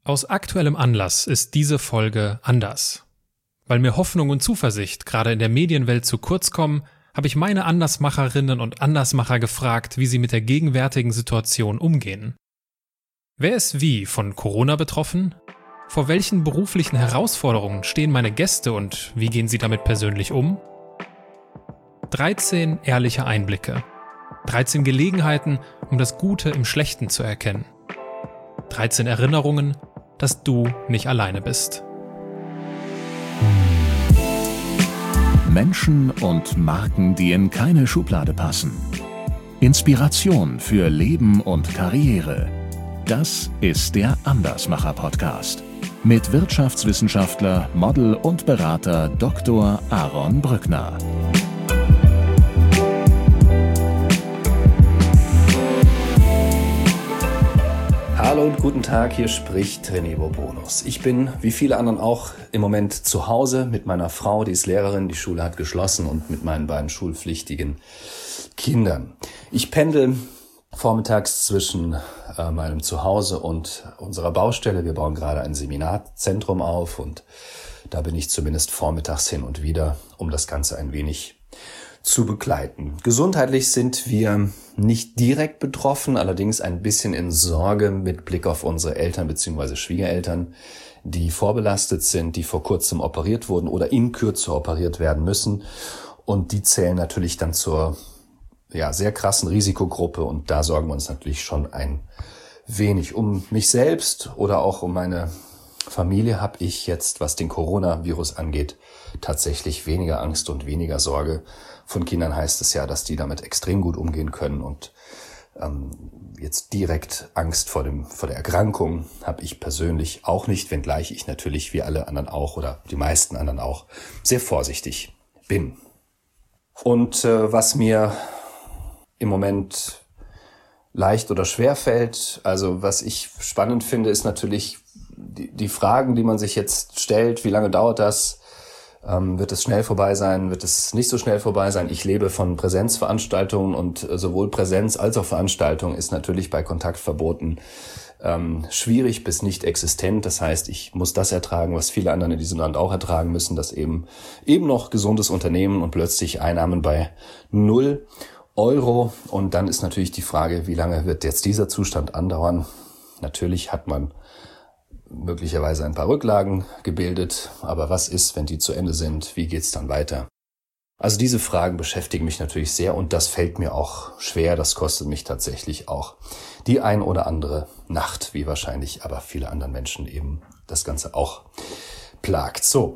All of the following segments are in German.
Aus aktuellem Anlass ist diese Folge anders. Weil mir Hoffnung und Zuversicht gerade in der Medienwelt zu kurz kommen, habe ich meine Andersmacherinnen und Andersmacher gefragt, wie sie mit der gegenwärtigen Situation umgehen. Wer ist wie von Corona betroffen? Vor welchen beruflichen Herausforderungen stehen meine Gäste und wie gehen sie damit persönlich um? 13 ehrliche Einblicke. 13 Gelegenheiten, um das Gute im Schlechten zu erkennen. 13 Erinnerungen, dass du nicht alleine bist. Menschen und Marken, die in keine Schublade passen. Inspiration für Leben und Karriere. Das ist der Andersmacher-Podcast mit Wirtschaftswissenschaftler, Model und Berater Dr. Aaron Brückner. Hallo und guten Tag, hier spricht René Bourbonus. Ich bin, wie viele anderen auch, im Moment zu Hause mit meiner Frau, die ist Lehrerin, die Schule hat geschlossen, und mit meinen beiden schulpflichtigen Kindern. Ich pendel vormittags zwischen meinem Zuhause und unserer Baustelle. Wir bauen gerade ein Seminarzentrum auf und da bin ich zumindest vormittags hin und wieder, um das Ganze ein wenig zu begleiten. Gesundheitlich sind wir nicht direkt betroffen, allerdings ein bisschen in Sorge mit Blick auf unsere Eltern bzw. Schwiegereltern, die vorbelastet sind, die vor kurzem operiert wurden oder in Kürze operiert werden müssen. Und die zählen natürlich dann zur sehr krassen Risikogruppe, und da sorgen wir uns natürlich schon ein wenig. Um mich selbst oder auch um meine Familie habe ich jetzt, was den Coronavirus angeht, tatsächlich weniger Angst und weniger Sorge. Von Kindern heißt es ja, dass die damit extrem gut umgehen können, und jetzt direkt Angst vor der Erkrankung habe ich persönlich auch nicht, wenngleich ich natürlich wie alle anderen auch oder die meisten anderen auch sehr vorsichtig bin. Und was mir im Moment leicht oder schwer fällt, also was ich spannend finde, ist natürlich die Fragen, die man sich jetzt stellt. Wie lange dauert das? Wird es schnell vorbei sein? Wird es nicht so schnell vorbei sein? Ich lebe von Präsenzveranstaltungen, und sowohl Präsenz als auch Veranstaltung ist natürlich bei Kontaktverboten schwierig bis nicht existent. Das heißt, ich muss das ertragen, was viele andere in diesem Land auch ertragen müssen, dass eben noch gesundes Unternehmen und plötzlich Einnahmen bei 0 Euro. Und dann ist natürlich die Frage, wie lange wird jetzt dieser Zustand andauern? Natürlich hat man möglicherweise ein paar Rücklagen gebildet, aber was ist, wenn die zu Ende sind? Wie geht's dann weiter? Also diese Fragen beschäftigen mich natürlich sehr, und das fällt mir auch schwer. Das kostet mich tatsächlich auch die ein oder andere Nacht, wie wahrscheinlich aber viele anderen Menschen eben das Ganze auch plagt. So,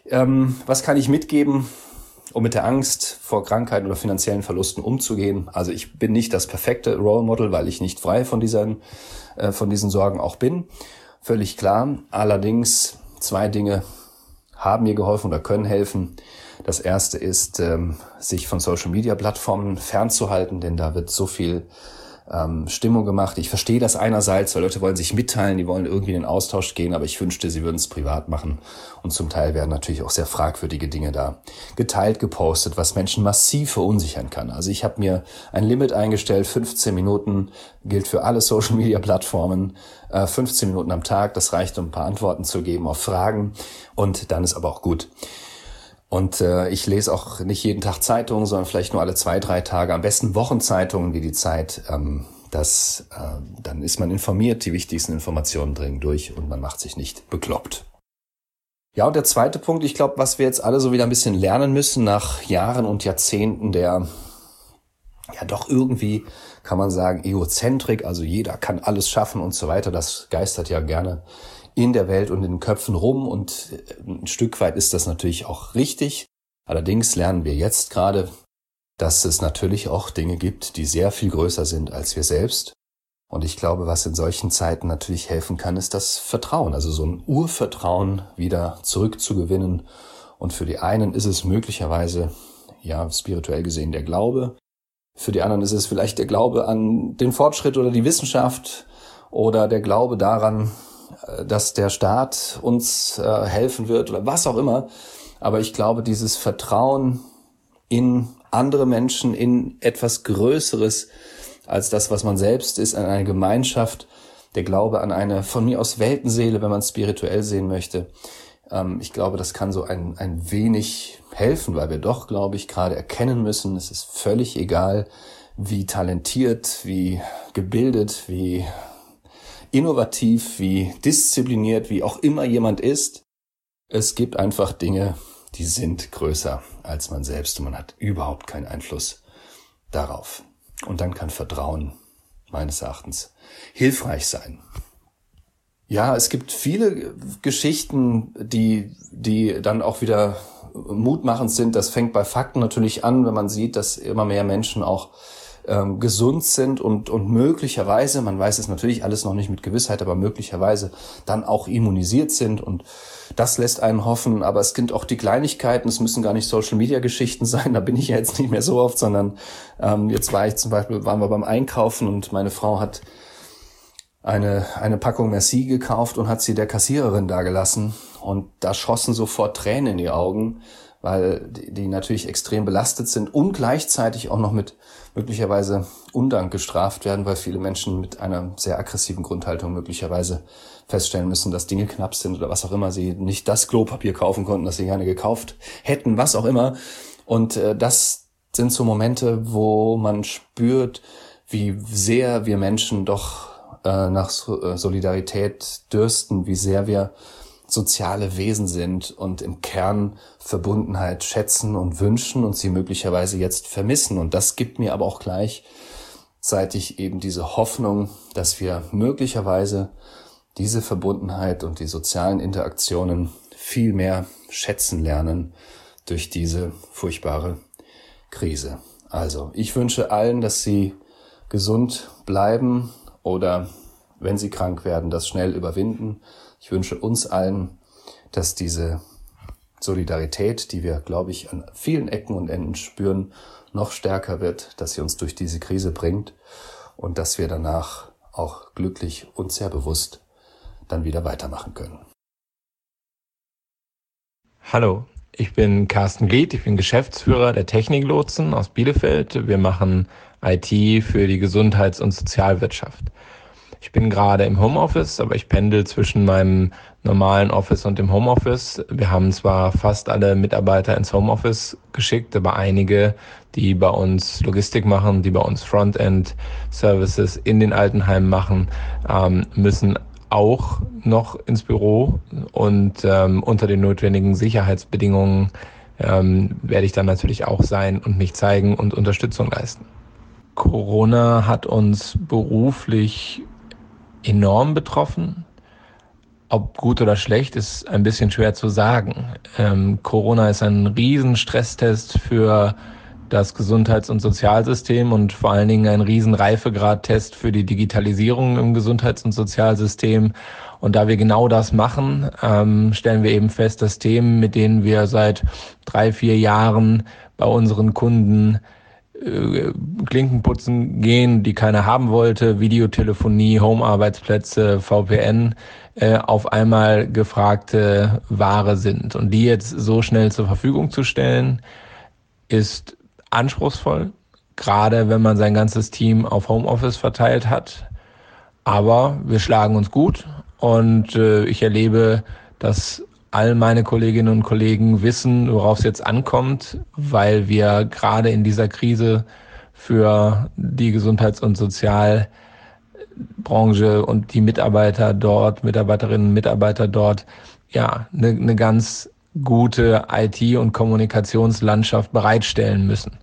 was kann ich mitgeben, um mit der Angst vor Krankheiten oder finanziellen Verlusten umzugehen? Also ich bin nicht das perfekte Role Model, weil ich nicht frei von diesen Sorgen auch bin. Völlig klar. Allerdings 2 Dinge haben mir geholfen oder können helfen. Das erste ist, sich von Social-Media-Plattformen fernzuhalten, denn da wird so viel Stimmung gemacht. Ich verstehe das einerseits, weil Leute wollen sich mitteilen, die wollen irgendwie in den Austausch gehen, aber ich wünschte, sie würden es privat machen. Und zum Teil werden natürlich auch sehr fragwürdige Dinge da geteilt, gepostet, was Menschen massiv verunsichern kann. Also ich habe mir ein Limit eingestellt, 15 Minuten, gilt für alle Social-Media-Plattformen, 15 Minuten am Tag, das reicht, um ein paar Antworten zu geben auf Fragen, und dann ist aber auch gut. Und ich lese auch nicht jeden Tag Zeitungen, sondern vielleicht nur alle 2-3 Tage, am besten Wochenzeitungen wie die Zeit. Dann ist man informiert, die wichtigsten Informationen dringen durch und man macht sich nicht bekloppt. Ja, und der zweite Punkt, ich glaube, was wir jetzt alle so wieder ein bisschen lernen müssen nach Jahren und Jahrzehnten der doch irgendwie, kann man sagen, Egozentrik, also jeder kann alles schaffen und so weiter, das geistert ja gerne in der Welt und in den Köpfen rum, und ein Stück weit ist das natürlich auch richtig. Allerdings lernen wir jetzt gerade, dass es natürlich auch Dinge gibt, die sehr viel größer sind als wir selbst. Und ich glaube, was in solchen Zeiten natürlich helfen kann, ist das Vertrauen, also so ein Urvertrauen wieder zurückzugewinnen. Und für die einen ist es möglicherweise, spirituell gesehen der Glaube. Für die anderen ist es vielleicht der Glaube an den Fortschritt oder die Wissenschaft oder der Glaube daran, dass der Staat uns helfen wird oder was auch immer. Aber ich glaube, dieses Vertrauen in andere Menschen, in etwas Größeres als das, was man selbst ist, in eine Gemeinschaft, der Glaube an eine von mir aus Weltenseele, wenn man es spirituell sehen möchte. Ich glaube, das kann so ein wenig helfen, weil wir doch, glaube ich, gerade erkennen müssen, es ist völlig egal, wie talentiert, wie gebildet, wie innovativ, wie diszipliniert, wie auch immer jemand ist. Es gibt einfach Dinge, die sind größer als man selbst und man hat überhaupt keinen Einfluss darauf. Und dann kann Vertrauen meines Erachtens hilfreich sein. Ja, es gibt viele Geschichten, die dann auch wieder mutmachend sind. Das fängt bei Fakten natürlich an, wenn man sieht, dass immer mehr Menschen auch gesund sind und möglicherweise, man weiß es natürlich alles noch nicht mit Gewissheit, aber möglicherweise dann auch immunisiert sind, und das lässt einen hoffen. Aber es sind auch die Kleinigkeiten, es müssen gar nicht Social-Media-Geschichten sein, da bin ich ja jetzt nicht mehr so oft, sondern jetzt waren wir beim Einkaufen und meine Frau hat eine Packung Merci gekauft und hat sie der Kassiererin dagelassen, und da schossen sofort Tränen in die Augen, weil die natürlich extrem belastet sind und gleichzeitig auch noch mit möglicherweise Undank gestraft werden, weil viele Menschen mit einer sehr aggressiven Grundhaltung möglicherweise feststellen müssen, dass Dinge knapp sind oder was auch immer, sie nicht das Klopapier kaufen konnten, das sie gerne gekauft hätten, was auch immer. Und das sind so Momente, wo man spürt, wie sehr wir Menschen doch nach Solidarität dürsten, wie sehr wir soziale Wesen sind und im Kern Verbundenheit schätzen und wünschen und sie möglicherweise jetzt vermissen. Und das gibt mir aber auch gleichzeitig eben diese Hoffnung, dass wir möglicherweise diese Verbundenheit und die sozialen Interaktionen viel mehr schätzen lernen durch diese furchtbare Krise. Also, ich wünsche allen, dass sie gesund bleiben oder, wenn sie krank werden, das schnell überwinden. Ich wünsche uns allen, dass diese Solidarität, die wir, glaube ich, an vielen Ecken und Enden spüren, noch stärker wird, dass sie uns durch diese Krise bringt und dass wir danach auch glücklich und sehr bewusst dann wieder weitermachen können. Hallo, ich bin Carsten Glied, ich bin Geschäftsführer der Techniklotsen aus Bielefeld. Wir machen IT für die Gesundheits- und Sozialwirtschaft. Ich bin gerade im Homeoffice, aber ich pendel zwischen meinem normalen Office und dem Homeoffice. Wir haben zwar fast alle Mitarbeiter ins Homeoffice geschickt, aber einige, die bei uns Logistik machen, die bei uns Frontend-Services in den Altenheimen machen, müssen auch noch ins Büro, und unter den notwendigen Sicherheitsbedingungen werde ich dann natürlich auch sein und mich zeigen und Unterstützung leisten. Corona hat uns beruflich enorm betroffen. Ob gut oder schlecht, ist ein bisschen schwer zu sagen. Corona ist ein riesen Stresstest für das Gesundheits- und Sozialsystem und vor allen Dingen ein riesen Reifegradtest für die Digitalisierung im Gesundheits- und Sozialsystem. Und da wir genau das machen, stellen wir eben fest, dass Themen, mit denen wir seit 3-4 Jahren bei unseren Kunden Klinkenputzen gehen, die keiner haben wollte, Videotelefonie, Home-Arbeitsplätze, VPN, auf einmal gefragte Ware sind. Und die jetzt so schnell zur Verfügung zu stellen, ist anspruchsvoll, gerade wenn man sein ganzes Team auf Homeoffice verteilt hat. Aber wir schlagen uns gut, und ich erlebe, dass all meine Kolleginnen und Kollegen wissen, worauf es jetzt ankommt, weil wir gerade in dieser Krise für die Gesundheits- und Sozialbranche und die Mitarbeiter dort, Mitarbeiterinnen und Mitarbeiter dort, ja, eine ganz gute IT- und Kommunikationslandschaft bereitstellen müssen.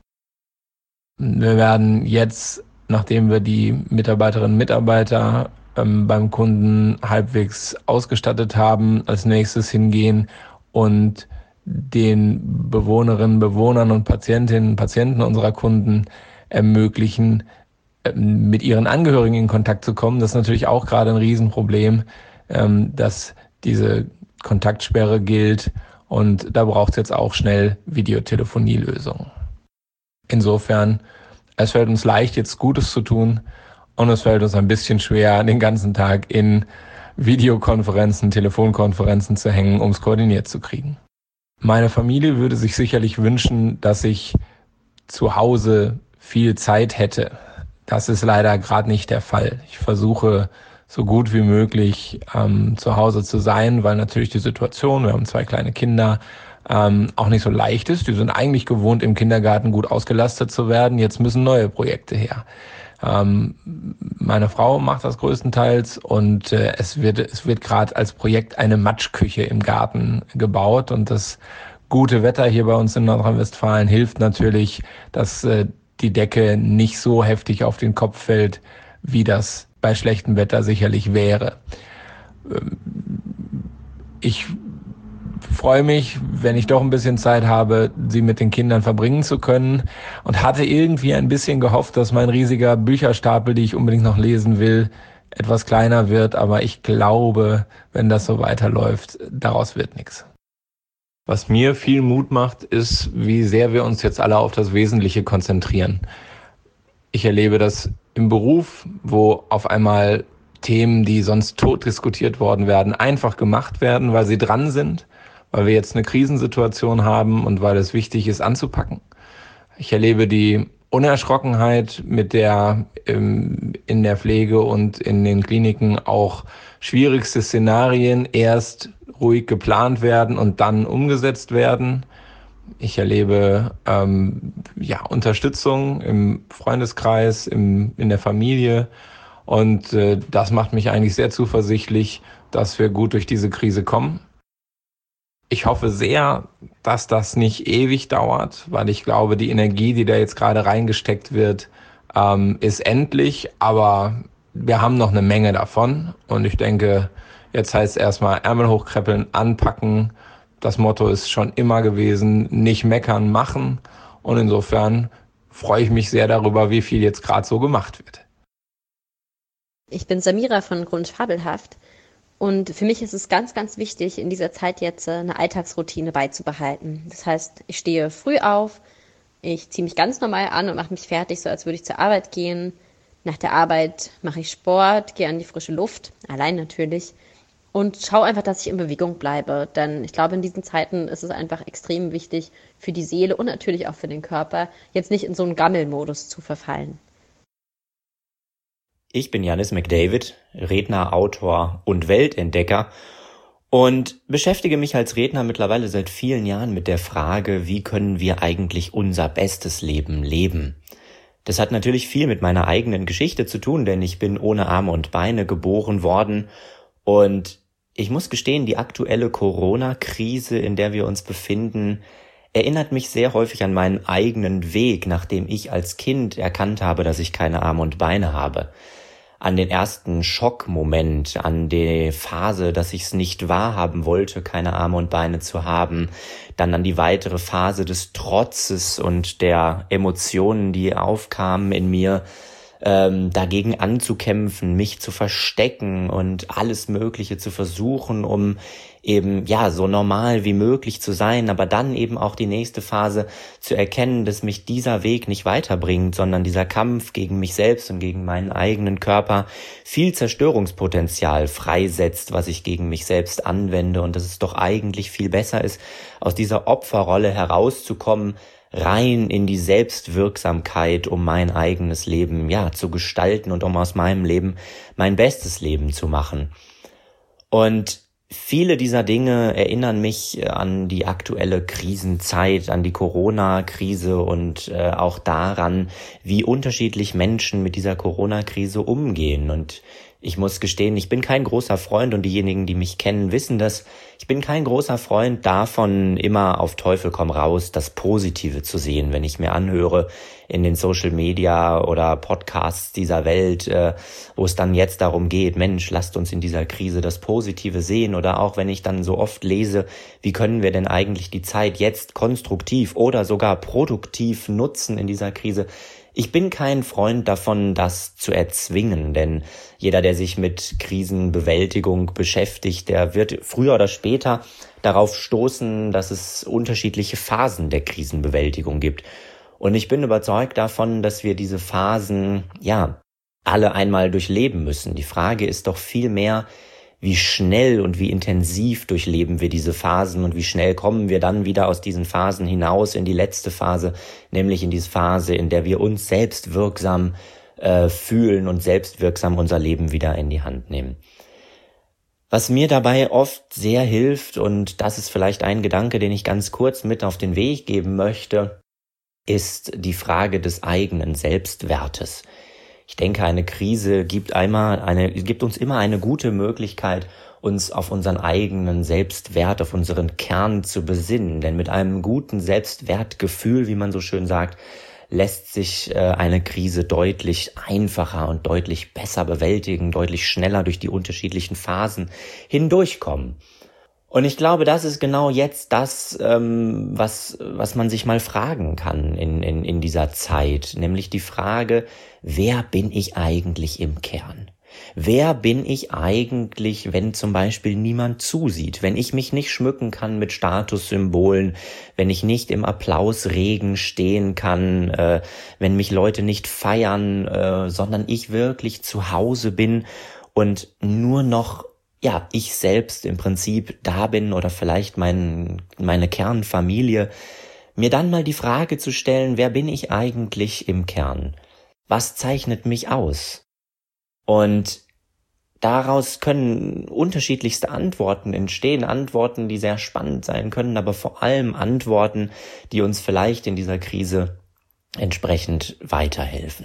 Wir werden jetzt, nachdem wir die Mitarbeiterinnen und Mitarbeiter beim Kunden halbwegs ausgestattet haben, als nächstes hingehen und den Bewohnerinnen, Bewohnern und Patientinnen und Patienten unserer Kunden ermöglichen, mit ihren Angehörigen in Kontakt zu kommen. Das ist natürlich auch gerade ein Riesenproblem, dass diese Kontaktsperre gilt, und da braucht es jetzt auch schnell Videotelefonielösungen. Insofern, es fällt uns leicht, jetzt Gutes zu tun, und es fällt uns ein bisschen schwer, den ganzen Tag in Videokonferenzen, Telefonkonferenzen zu hängen, um es koordiniert zu kriegen. Meine Familie würde sich sicherlich wünschen, dass ich zu Hause viel Zeit hätte. Das ist leider gerade nicht der Fall. Ich versuche, so gut wie möglich zu Hause zu sein, weil natürlich die Situation, wir haben 2 kleine Kinder, auch nicht so leicht ist. Die sind eigentlich gewohnt, im Kindergarten gut ausgelastet zu werden. Jetzt müssen neue Projekte her. Meine Frau macht das größtenteils und es wird gerade als Projekt eine Matschküche im Garten gebaut, und das gute Wetter hier bei uns in Nordrhein-Westfalen hilft natürlich, dass die Decke nicht so heftig auf den Kopf fällt, wie das bei schlechtem Wetter sicherlich wäre. Ich freue mich, wenn ich doch ein bisschen Zeit habe, sie mit den Kindern verbringen zu können, und hatte irgendwie ein bisschen gehofft, dass mein riesiger Bücherstapel, die ich unbedingt noch lesen will, etwas kleiner wird. Aber ich glaube, wenn das so weiterläuft, daraus wird nichts. Was mir viel Mut macht, ist, wie sehr wir uns jetzt alle auf das Wesentliche konzentrieren. Ich erlebe das im Beruf, wo auf einmal Themen, die sonst tot diskutiert worden wären, einfach gemacht werden, weil sie dran sind, weil wir jetzt eine Krisensituation haben und weil es wichtig ist, anzupacken. Ich erlebe die Unerschrockenheit, mit der in der Pflege und in den Kliniken auch schwierigste Szenarien erst ruhig geplant werden und dann umgesetzt werden. Ich erlebe Unterstützung im Freundeskreis, in der Familie, und das macht mich eigentlich sehr zuversichtlich, dass wir gut durch diese Krise kommen. Ich hoffe sehr, dass das nicht ewig dauert, weil ich glaube, die Energie, die da jetzt gerade reingesteckt wird, ist endlich, aber wir haben noch eine Menge davon, und ich denke, jetzt heißt es erstmal Ärmel hochkrempeln, anpacken. Das Motto ist schon immer gewesen, nicht meckern, machen, und insofern freue ich mich sehr darüber, wie viel jetzt gerade so gemacht wird. Ich bin Samira von Grund Fabelhaft. Und für mich ist es ganz, ganz wichtig, in dieser Zeit jetzt eine Alltagsroutine beizubehalten. Das heißt, ich stehe früh auf, ich ziehe mich ganz normal an und mache mich fertig, so als würde ich zur Arbeit gehen. Nach der Arbeit mache ich Sport, gehe an die frische Luft, allein natürlich, und schaue einfach, dass ich in Bewegung bleibe. Denn ich glaube, in diesen Zeiten ist es einfach extrem wichtig für die Seele und natürlich auch für den Körper, jetzt nicht in so einen Gammelmodus zu verfallen. Ich bin Janis McDavid, Redner, Autor und Weltentdecker, und beschäftige mich als Redner mittlerweile seit vielen Jahren mit der Frage, wie können wir eigentlich unser bestes Leben leben? Das hat natürlich viel mit meiner eigenen Geschichte zu tun, denn ich bin ohne Arme und Beine geboren worden, und ich muss gestehen, die aktuelle Corona-Krise, in der wir uns befinden, erinnert mich sehr häufig an meinen eigenen Weg, nachdem ich als Kind erkannt habe, dass ich keine Arme und Beine habe. An den ersten Schockmoment, an die Phase, dass ich es nicht wahrhaben wollte, keine Arme und Beine zu haben, dann an die weitere Phase des Trotzes und der Emotionen, die aufkamen in mir, dagegen anzukämpfen, mich zu verstecken und alles Mögliche zu versuchen, um eben so normal wie möglich zu sein, aber dann eben auch die nächste Phase zu erkennen, dass mich dieser Weg nicht weiterbringt, sondern dieser Kampf gegen mich selbst und gegen meinen eigenen Körper viel Zerstörungspotenzial freisetzt, was ich gegen mich selbst anwende, und dass es doch eigentlich viel besser ist, aus dieser Opferrolle herauszukommen, rein in die Selbstwirksamkeit, um mein eigenes Leben zu gestalten und um aus meinem Leben mein bestes Leben zu machen. Und viele dieser Dinge erinnern mich an die aktuelle Krisenzeit, an die Corona-Krise und auch daran, wie unterschiedlich Menschen mit dieser Corona-Krise umgehen. Und ich muss gestehen, ich bin kein großer Freund, und diejenigen, die mich kennen, wissen das, ich bin kein großer Freund davon, immer auf Teufel komm raus das Positive zu sehen. Wenn ich mir anhöre in den Social Media oder Podcasts dieser Welt, wo es dann jetzt darum geht, Mensch, lasst uns in dieser Krise das Positive sehen, oder auch wenn ich dann so oft lese, wie können wir denn eigentlich die Zeit jetzt konstruktiv oder sogar produktiv nutzen in dieser Krise. Ich bin kein Freund davon, das zu erzwingen, denn jeder, der sich mit Krisenbewältigung beschäftigt, der wird früher oder später darauf stoßen, dass es unterschiedliche Phasen der Krisenbewältigung gibt. Und ich bin überzeugt davon, dass wir diese Phasen, alle einmal durchleben müssen. Die Frage ist doch viel mehr, wie schnell und wie intensiv durchleben wir diese Phasen und wie schnell kommen wir dann wieder aus diesen Phasen hinaus in die letzte Phase, nämlich in diese Phase, in der wir uns selbst wirksam fühlen und selbstwirksam unser Leben wieder in die Hand nehmen. Was mir dabei oft sehr hilft, und das ist vielleicht ein Gedanke, den ich ganz kurz mit auf den Weg geben möchte, ist die Frage des eigenen Selbstwertes. Ich denke, eine Krise gibt uns immer eine gute Möglichkeit, uns auf unseren eigenen Selbstwert, auf unseren Kern zu besinnen. Denn mit einem guten Selbstwertgefühl, wie man so schön sagt, lässt sich eine Krise deutlich einfacher und deutlich besser bewältigen, deutlich schneller durch die unterschiedlichen Phasen hindurchkommen. Und ich glaube, das ist genau jetzt das, was man sich mal fragen kann in dieser Zeit, nämlich die Frage, wer bin ich eigentlich im Kern? Wer bin ich eigentlich, wenn zum Beispiel niemand zusieht, wenn ich mich nicht schmücken kann mit Statussymbolen, wenn ich nicht im Applausregen stehen kann, wenn mich Leute nicht feiern, sondern ich wirklich zu Hause bin und nur noch ich selbst im Prinzip da bin oder vielleicht meine Kernfamilie, mir dann mal die Frage zu stellen, wer bin ich eigentlich im Kern? Was zeichnet mich aus? Und daraus können unterschiedlichste Antworten entstehen, Antworten, die sehr spannend sein können, aber vor allem Antworten, die uns vielleicht in dieser Krise entsprechend weiterhelfen.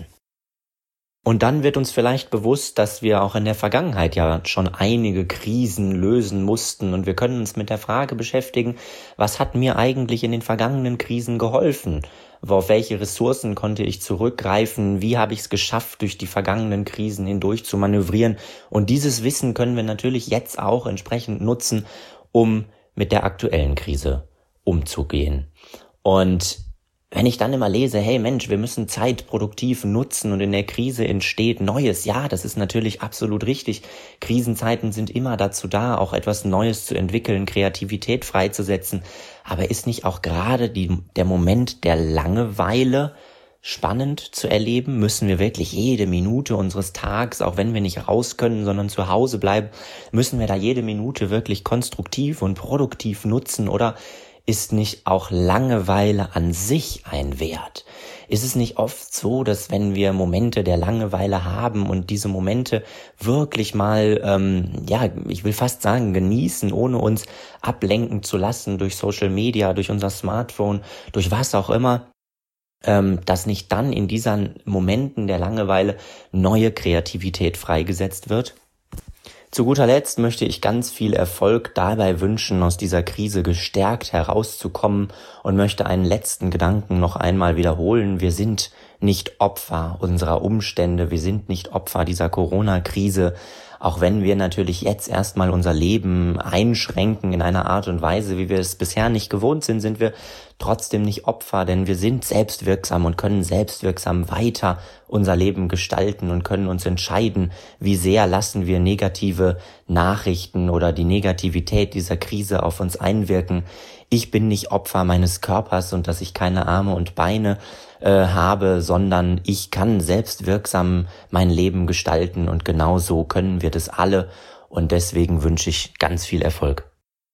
Und dann wird uns vielleicht bewusst, dass wir auch in der Vergangenheit ja schon einige Krisen lösen mussten und wir können uns mit der Frage beschäftigen, was hat mir eigentlich in den vergangenen Krisen geholfen? Auf welche Ressourcen konnte ich zurückgreifen? Wie habe ich es geschafft, durch die vergangenen Krisen hindurch zu manövrieren? Und dieses Wissen können wir natürlich jetzt auch entsprechend nutzen, um mit der aktuellen Krise umzugehen. Und wenn ich dann immer lese, hey Mensch, wir müssen Zeit produktiv nutzen und in der Krise entsteht Neues. Ja, das ist natürlich absolut richtig. Krisenzeiten sind immer dazu da, auch etwas Neues zu entwickeln, Kreativität freizusetzen. Aber ist nicht auch gerade der Moment der Langeweile spannend zu erleben? Müssen wir wirklich jede Minute unseres Tages, auch wenn wir nicht raus können, sondern zu Hause bleiben, müssen wir da jede Minute wirklich konstruktiv und produktiv nutzen? Oder ist nicht auch Langeweile an sich ein Wert? Ist es nicht oft so, dass wenn wir Momente der Langeweile haben und diese Momente wirklich mal, ich will fast sagen, genießen, ohne uns ablenken zu lassen durch Social Media, durch unser Smartphone, durch was auch immer, dass nicht dann in diesen Momenten der Langeweile neue Kreativität freigesetzt wird? Zu guter Letzt möchte ich ganz viel Erfolg dabei wünschen, aus dieser Krise gestärkt herauszukommen und möchte einen letzten Gedanken noch einmal wiederholen. Wir sind nicht Opfer unserer Umstände, wir sind nicht Opfer dieser Corona-Krise, auch wenn wir natürlich jetzt erstmal unser Leben einschränken in einer Art und Weise, wie wir es bisher nicht gewohnt sind, sind wir trotzdem nicht Opfer, denn wir sind selbstwirksam und können selbstwirksam weiter unser Leben gestalten und können uns entscheiden, wie sehr lassen wir negative Nachrichten oder die Negativität dieser Krise auf uns einwirken. Ich bin nicht Opfer meines Körpers und dass ich keine Arme und Beine habe, sondern ich kann selbstwirksam mein Leben gestalten und genau so können wir das alle und deswegen wünsche ich ganz viel Erfolg.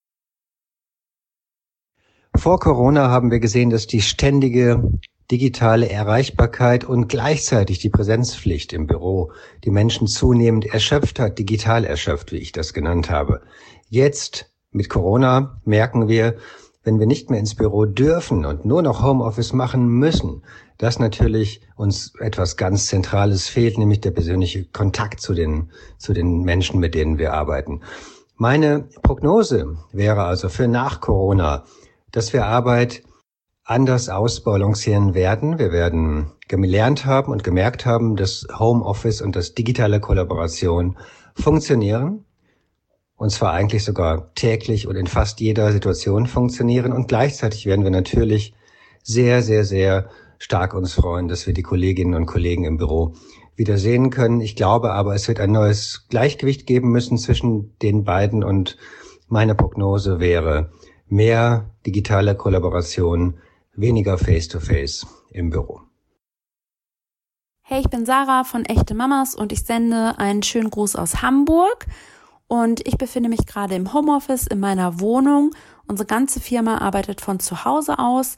Vor Corona haben wir gesehen, dass die ständige digitale Erreichbarkeit und gleichzeitig die Präsenzpflicht im Büro die Menschen zunehmend erschöpft hat, digital erschöpft, wie ich das genannt habe. Jetzt mit Corona merken wir, wenn wir nicht mehr ins Büro dürfen und nur noch Homeoffice machen müssen, dass natürlich uns etwas ganz Zentrales fehlt, nämlich der persönliche Kontakt zu den Menschen, mit denen wir arbeiten. Meine Prognose wäre also für nach Corona, dass wir Arbeit anders ausbalancieren werden. Wir werden gelernt haben und gemerkt haben, dass Homeoffice und das digitale Kollaboration funktionieren. Und zwar eigentlich sogar täglich und in fast jeder Situation funktionieren. Und gleichzeitig werden wir natürlich sehr, sehr, sehr stark uns freuen, dass wir die Kolleginnen und Kollegen im Büro wieder sehen können. Ich glaube aber, es wird ein neues Gleichgewicht geben müssen zwischen den beiden. Und meine Prognose wäre mehr digitale Kollaboration, weniger Face-to-Face im Büro. Hey, ich bin Sarah von Echte Mamas und ich sende einen schönen Gruß aus Hamburg. Und ich befinde mich gerade im Homeoffice in meiner Wohnung. Unsere ganze Firma arbeitet von zu Hause aus.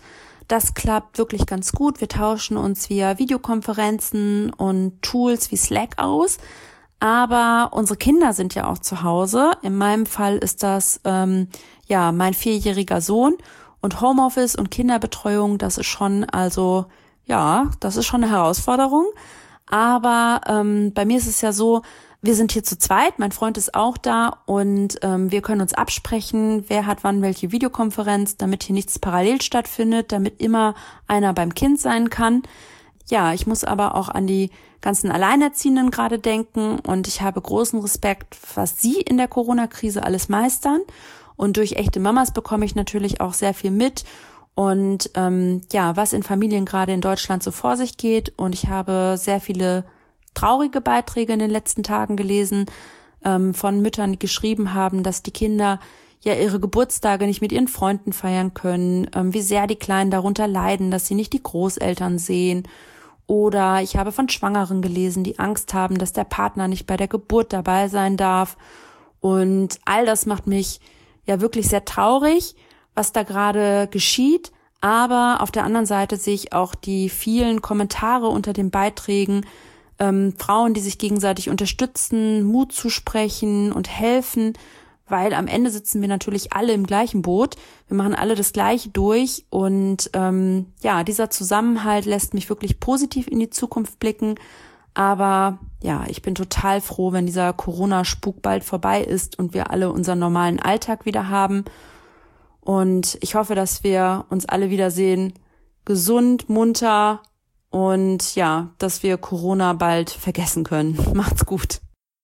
Das klappt wirklich ganz gut. Wir tauschen uns via Videokonferenzen und Tools wie Slack aus. Aber unsere Kinder sind ja auch zu Hause. In meinem Fall ist das mein 4-jähriger Sohn. Und Homeoffice und Kinderbetreuung, das ist schon eine Herausforderung. Aber bei mir ist es ja so, wir sind hier zu zweit, mein Freund ist auch da und wir können uns absprechen, wer hat wann welche Videokonferenz, damit hier nichts parallel stattfindet, damit immer einer beim Kind sein kann. Ja, ich muss aber auch an die ganzen Alleinerziehenden gerade denken und ich habe großen Respekt, was sie in der Corona-Krise alles meistern. Und durch echte Mamas bekomme ich natürlich auch sehr viel mit und was in Familien gerade in Deutschland so vor sich geht. Und ich habe sehr viele traurige Beiträge in den letzten Tagen gelesen von Müttern, die geschrieben haben, dass die Kinder ja ihre Geburtstage nicht mit ihren Freunden feiern können, wie sehr die Kleinen darunter leiden, dass sie nicht die Großeltern sehen. Oder ich habe von Schwangeren gelesen, die Angst haben, dass der Partner nicht bei der Geburt dabei sein darf. Und all das macht mich ja wirklich sehr traurig, was da gerade geschieht. Aber auf der anderen Seite sehe ich auch die vielen Kommentare unter den Beiträgen, Frauen, die sich gegenseitig unterstützen, Mut zusprechen und helfen, weil am Ende sitzen wir natürlich alle im gleichen Boot. Wir machen alle das Gleiche durch und dieser Zusammenhalt lässt mich wirklich positiv in die Zukunft blicken. Aber ja, ich bin total froh, wenn dieser Corona-Spuk bald vorbei ist und wir alle unseren normalen Alltag wieder haben. Und ich hoffe, dass wir uns alle wiedersehen, gesund, munter und ja, dass wir Corona bald vergessen können. Macht's gut.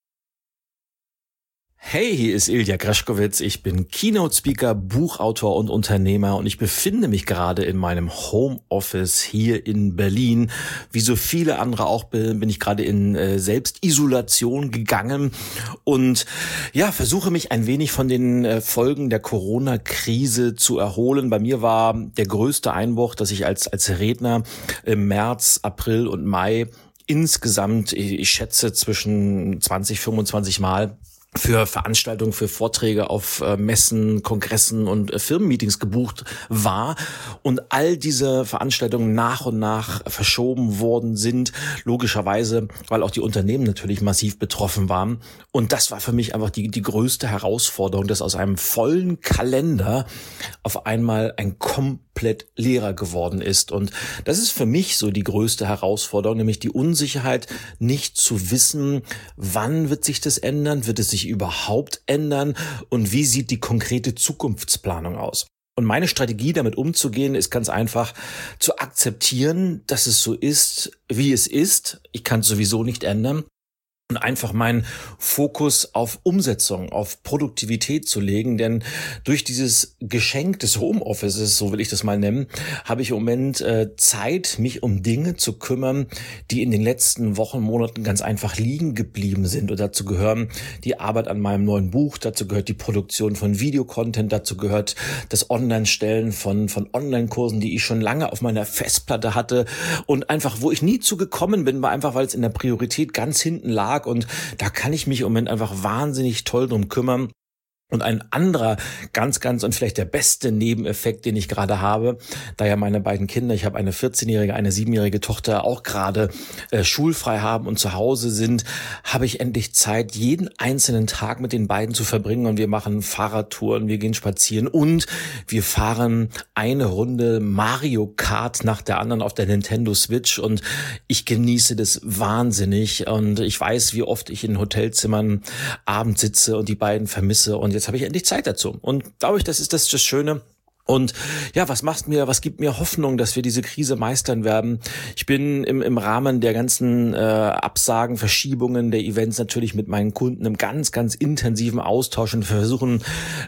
Hey, hier ist Ilja Greschkowitz. Ich bin Keynote-Speaker, Buchautor und Unternehmer und ich befinde mich gerade in meinem Homeoffice hier in Berlin. Wie so viele andere auch bin ich gerade in Selbstisolation gegangen und ja, versuche mich ein wenig von den Folgen der Corona-Krise zu erholen. Bei mir war der größte Einbruch, dass ich als Redner im März, April und Mai insgesamt, ich schätze zwischen 20, 25 Mal für Veranstaltungen, für Vorträge auf Messen, Kongressen und Firmenmeetings gebucht war und all diese Veranstaltungen nach und nach verschoben worden sind, logischerweise, weil auch die Unternehmen natürlich massiv betroffen waren. Und das war für mich einfach die größte Herausforderung, dass aus einem vollen Kalender auf einmal ein komplett leerer geworden ist. Und das ist für mich so die größte Herausforderung, nämlich die Unsicherheit, nicht zu wissen, wann wird sich das ändern, wird es sich überhaupt ändern und wie sieht die konkrete Zukunftsplanung aus? Und meine Strategie, damit umzugehen, ist ganz einfach zu akzeptieren, dass es so ist, wie es ist. Ich kann es sowieso nicht ändern. Und einfach meinen Fokus auf Umsetzung, auf Produktivität zu legen, denn durch dieses Geschenk des Homeoffices, so will ich das mal nennen, habe ich im Moment Zeit, mich um Dinge zu kümmern, die in den letzten Wochen, Monaten ganz einfach liegen geblieben sind. Und dazu gehören die Arbeit an meinem neuen Buch, dazu gehört die Produktion von Videocontent, dazu gehört das Online-Stellen von Online-Kursen, die ich schon lange auf meiner Festplatte hatte und einfach, wo ich nie zu gekommen bin, war einfach, weil es in der Priorität ganz hinten lag. Und da kann ich mich im Moment einfach wahnsinnig toll drum kümmern. Und ein anderer ganz und vielleicht der beste Nebeneffekt, den ich gerade habe, da ja meine beiden Kinder, ich habe eine 14-jährige, eine 7-jährige Tochter, auch gerade schulfrei haben und zu Hause sind, habe ich endlich Zeit, jeden einzelnen Tag mit den beiden zu verbringen. Und wir machen Fahrradtouren, wir gehen spazieren und wir fahren eine Runde Mario Kart nach der anderen auf der Nintendo Switch. Und ich genieße das wahnsinnig. Und ich weiß, wie oft ich in Hotelzimmern abends sitze und die beiden vermisse. Und jetzt habe ich endlich Zeit dazu. Und glaube ich, das ist das Schöne. Und ja, was gibt mir Hoffnung, dass wir diese Krise meistern werden? Ich bin im Rahmen der ganzen Absagen, Verschiebungen der Events natürlich mit meinen Kunden im ganz intensiven Austausch und versuchen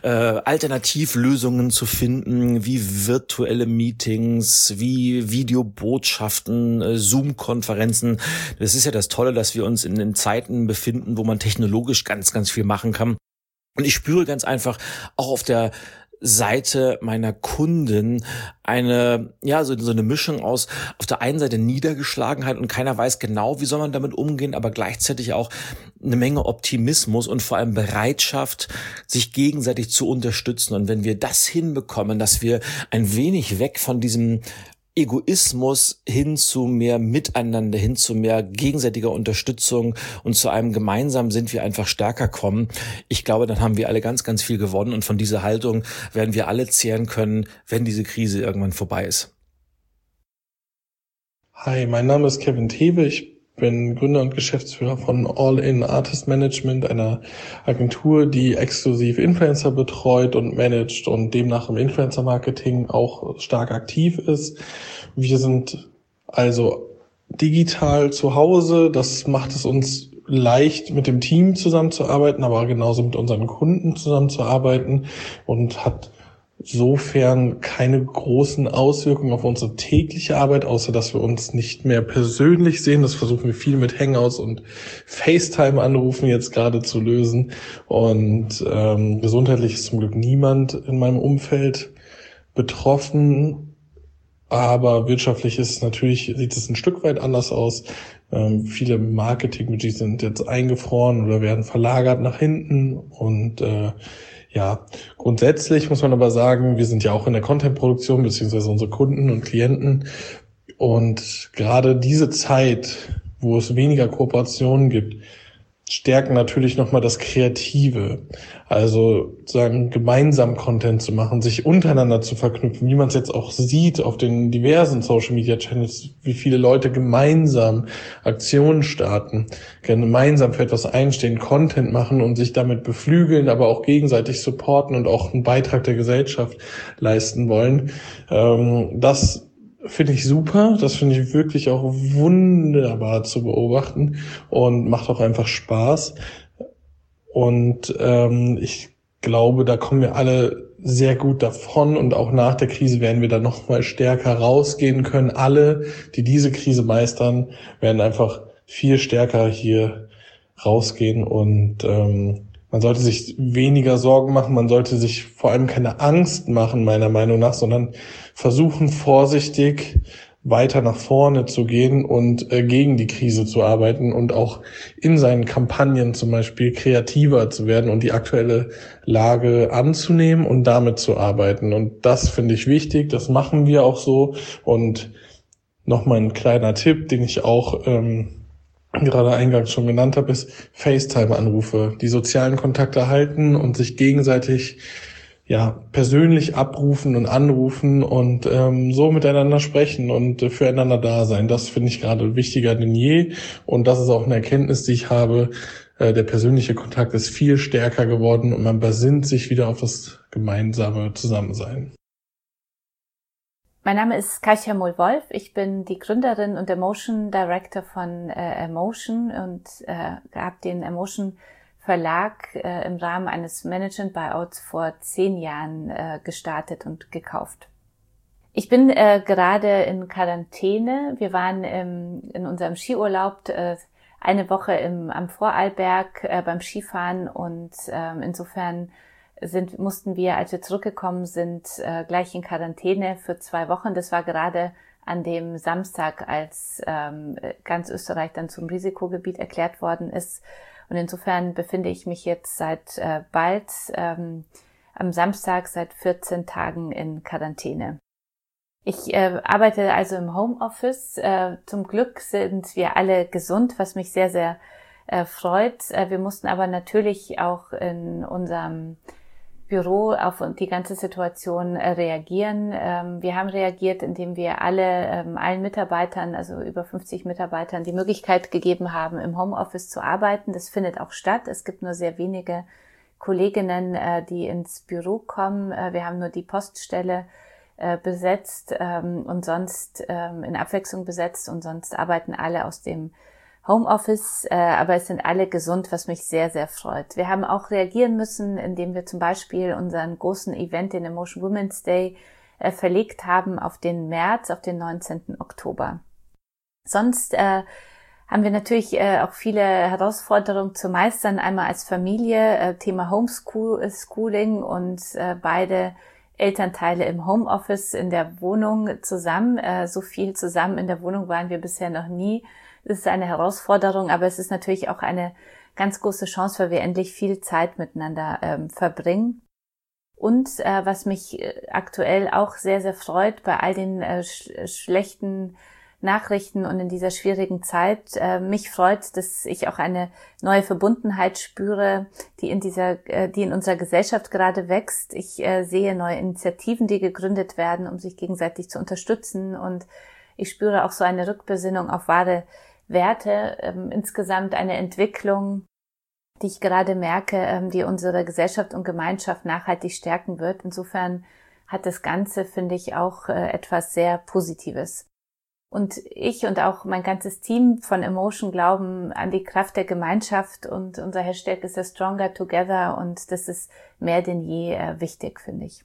Alternativlösungen zu finden, wie virtuelle Meetings, wie Videobotschaften, Zoom-Konferenzen. Das ist ja das Tolle, dass wir uns in Zeiten befinden, wo man technologisch ganz viel machen kann. Und ich spüre ganz einfach auch auf der Seite meiner Kunden eine, ja, so eine Mischung aus auf der einen Seite Niedergeschlagenheit und keiner weiß genau, wie soll man damit umgehen, aber gleichzeitig auch eine Menge Optimismus und vor allem Bereitschaft, sich gegenseitig zu unterstützen. Und wenn wir das hinbekommen, dass wir ein wenig weg von diesem Egoismus hin zu mehr Miteinander, hin zu mehr gegenseitiger Unterstützung und zu einem gemeinsam sind wir einfach stärker kommen. Ich glaube, dann haben wir alle ganz, ganz viel gewonnen und von dieser Haltung werden wir alle zehren können, wenn diese Krise irgendwann vorbei ist. Hi, mein Name ist Kevin Thewe. Ich bin Gründer und Geschäftsführer von All-in Artist Management, einer Agentur, die exklusiv Influencer betreut und managt und demnach im Influencer-Marketing auch stark aktiv ist. Wir sind also digital zu Hause. Das macht es uns leicht, mit dem Team zusammenzuarbeiten, aber genauso mit unseren Kunden zusammenzuarbeiten und hat insofern keine großen Auswirkungen auf unsere tägliche Arbeit, außer dass wir uns nicht mehr persönlich sehen. Das versuchen wir viel mit Hangouts und FaceTime-Anrufen jetzt gerade zu lösen. Und gesundheitlich ist zum Glück niemand in meinem Umfeld betroffen. Aber wirtschaftlich sieht es ein Stück weit anders aus. Viele Marketing-Budgets sind jetzt eingefroren oder werden verlagert nach hinten und ja, grundsätzlich muss man aber sagen, wir sind ja auch in der Content-Produktion, beziehungsweise unsere Kunden und Klienten. Und gerade diese Zeit, wo es weniger Kooperationen gibt, stärken natürlich nochmal das Kreative. Also sagen, gemeinsam Content zu machen, sich untereinander zu verknüpfen, wie man es jetzt auch sieht auf den diversen Social-Media-Channels, wie viele Leute gemeinsam Aktionen starten, gemeinsam für etwas einstehen, Content machen und sich damit beflügeln, aber auch gegenseitig supporten und auch einen Beitrag der Gesellschaft leisten wollen. Das finde ich super, das finde ich wirklich auch wunderbar zu beobachten und macht auch einfach Spaß. Und ich glaube, da kommen wir alle sehr gut davon und auch nach der Krise werden wir da noch mal stärker rausgehen können. Alle, die diese Krise meistern, werden einfach viel stärker hier rausgehen und man sollte sich weniger Sorgen machen, man sollte sich vor allem keine Angst machen, meiner Meinung nach, sondern versuchen vorsichtig weiter nach vorne zu gehen und gegen die Krise zu arbeiten und auch in seinen Kampagnen zum Beispiel kreativer zu werden und die aktuelle Lage anzunehmen und damit zu arbeiten. Und das finde ich wichtig, das machen wir auch so. Und nochmal ein kleiner Tipp, den ich auch gerade eingangs schon genannt habe, ist FaceTime-Anrufe, die sozialen Kontakte halten und sich gegenseitig persönlich abrufen und anrufen und so miteinander sprechen und füreinander da sein. Das finde ich gerade wichtiger denn je und das ist auch eine Erkenntnis, die ich habe. Der persönliche Kontakt ist viel stärker geworden und man besinnt sich wieder auf das gemeinsame Zusammensein. Mein Name ist Katja Mohl-Wolf. Ich bin die Gründerin und Emotion Director von Emotion und habe den Emotion Verlag im Rahmen eines Management-Buyouts vor 10 Jahren gestartet und gekauft. Ich bin gerade in Quarantäne. Wir waren in unserem Skiurlaub eine Woche am Vorarlberg beim Skifahren und insofern mussten wir, als wir zurückgekommen sind, gleich in Quarantäne für 2 Wochen. Das war gerade an dem Samstag, als ganz Österreich dann zum Risikogebiet erklärt worden ist. Und insofern befinde ich mich jetzt seit bald am Samstag seit 14 Tagen in Quarantäne. Ich arbeite also im Homeoffice. Zum Glück sind wir alle gesund, was mich sehr, sehr freut. Wir mussten aber natürlich auch in unserem Büro auf die ganze Situation reagieren. Wir haben reagiert, indem wir allen Mitarbeitern, also über 50 Mitarbeitern, die Möglichkeit gegeben haben, im Homeoffice zu arbeiten. Das findet auch statt. Es gibt nur sehr wenige Kolleginnen, die ins Büro kommen. Wir haben nur die Poststelle besetzt und sonst in Abwechslung besetzt und sonst arbeiten alle aus dem Homeoffice, aber es sind alle gesund, was mich sehr, sehr freut. Wir haben auch reagieren müssen, indem wir zum Beispiel unseren großen Event, den Emotion Women's Day, verlegt haben auf den März, auf den 19. Oktober. Sonst haben wir natürlich auch viele Herausforderungen zu meistern. Einmal als Familie, Thema Homeschooling und beide Elternteile im Homeoffice in der Wohnung zusammen. So viel zusammen in der Wohnung waren wir bisher noch nie. Das ist eine Herausforderung, aber es ist natürlich auch eine ganz große Chance, weil wir endlich viel Zeit miteinander verbringen. Und was mich aktuell auch sehr, sehr freut bei all den schlechten Nachrichten und in dieser schwierigen Zeit, mich freut, dass ich auch eine neue Verbundenheit spüre, die in unserer Gesellschaft gerade wächst. Ich sehe neue Initiativen, die gegründet werden, um sich gegenseitig zu unterstützen, und ich spüre auch so eine Rückbesinnung auf wahre Werte, insgesamt eine Entwicklung, die ich gerade merke, die unsere Gesellschaft und Gemeinschaft nachhaltig stärken wird. Insofern hat das Ganze, finde ich, auch etwas sehr Positives. Und ich und auch mein ganzes Team von Emotion glauben an die Kraft der Gemeinschaft, und unser Hashtag ist ja Stronger Together, und das ist mehr denn je wichtig, finde ich.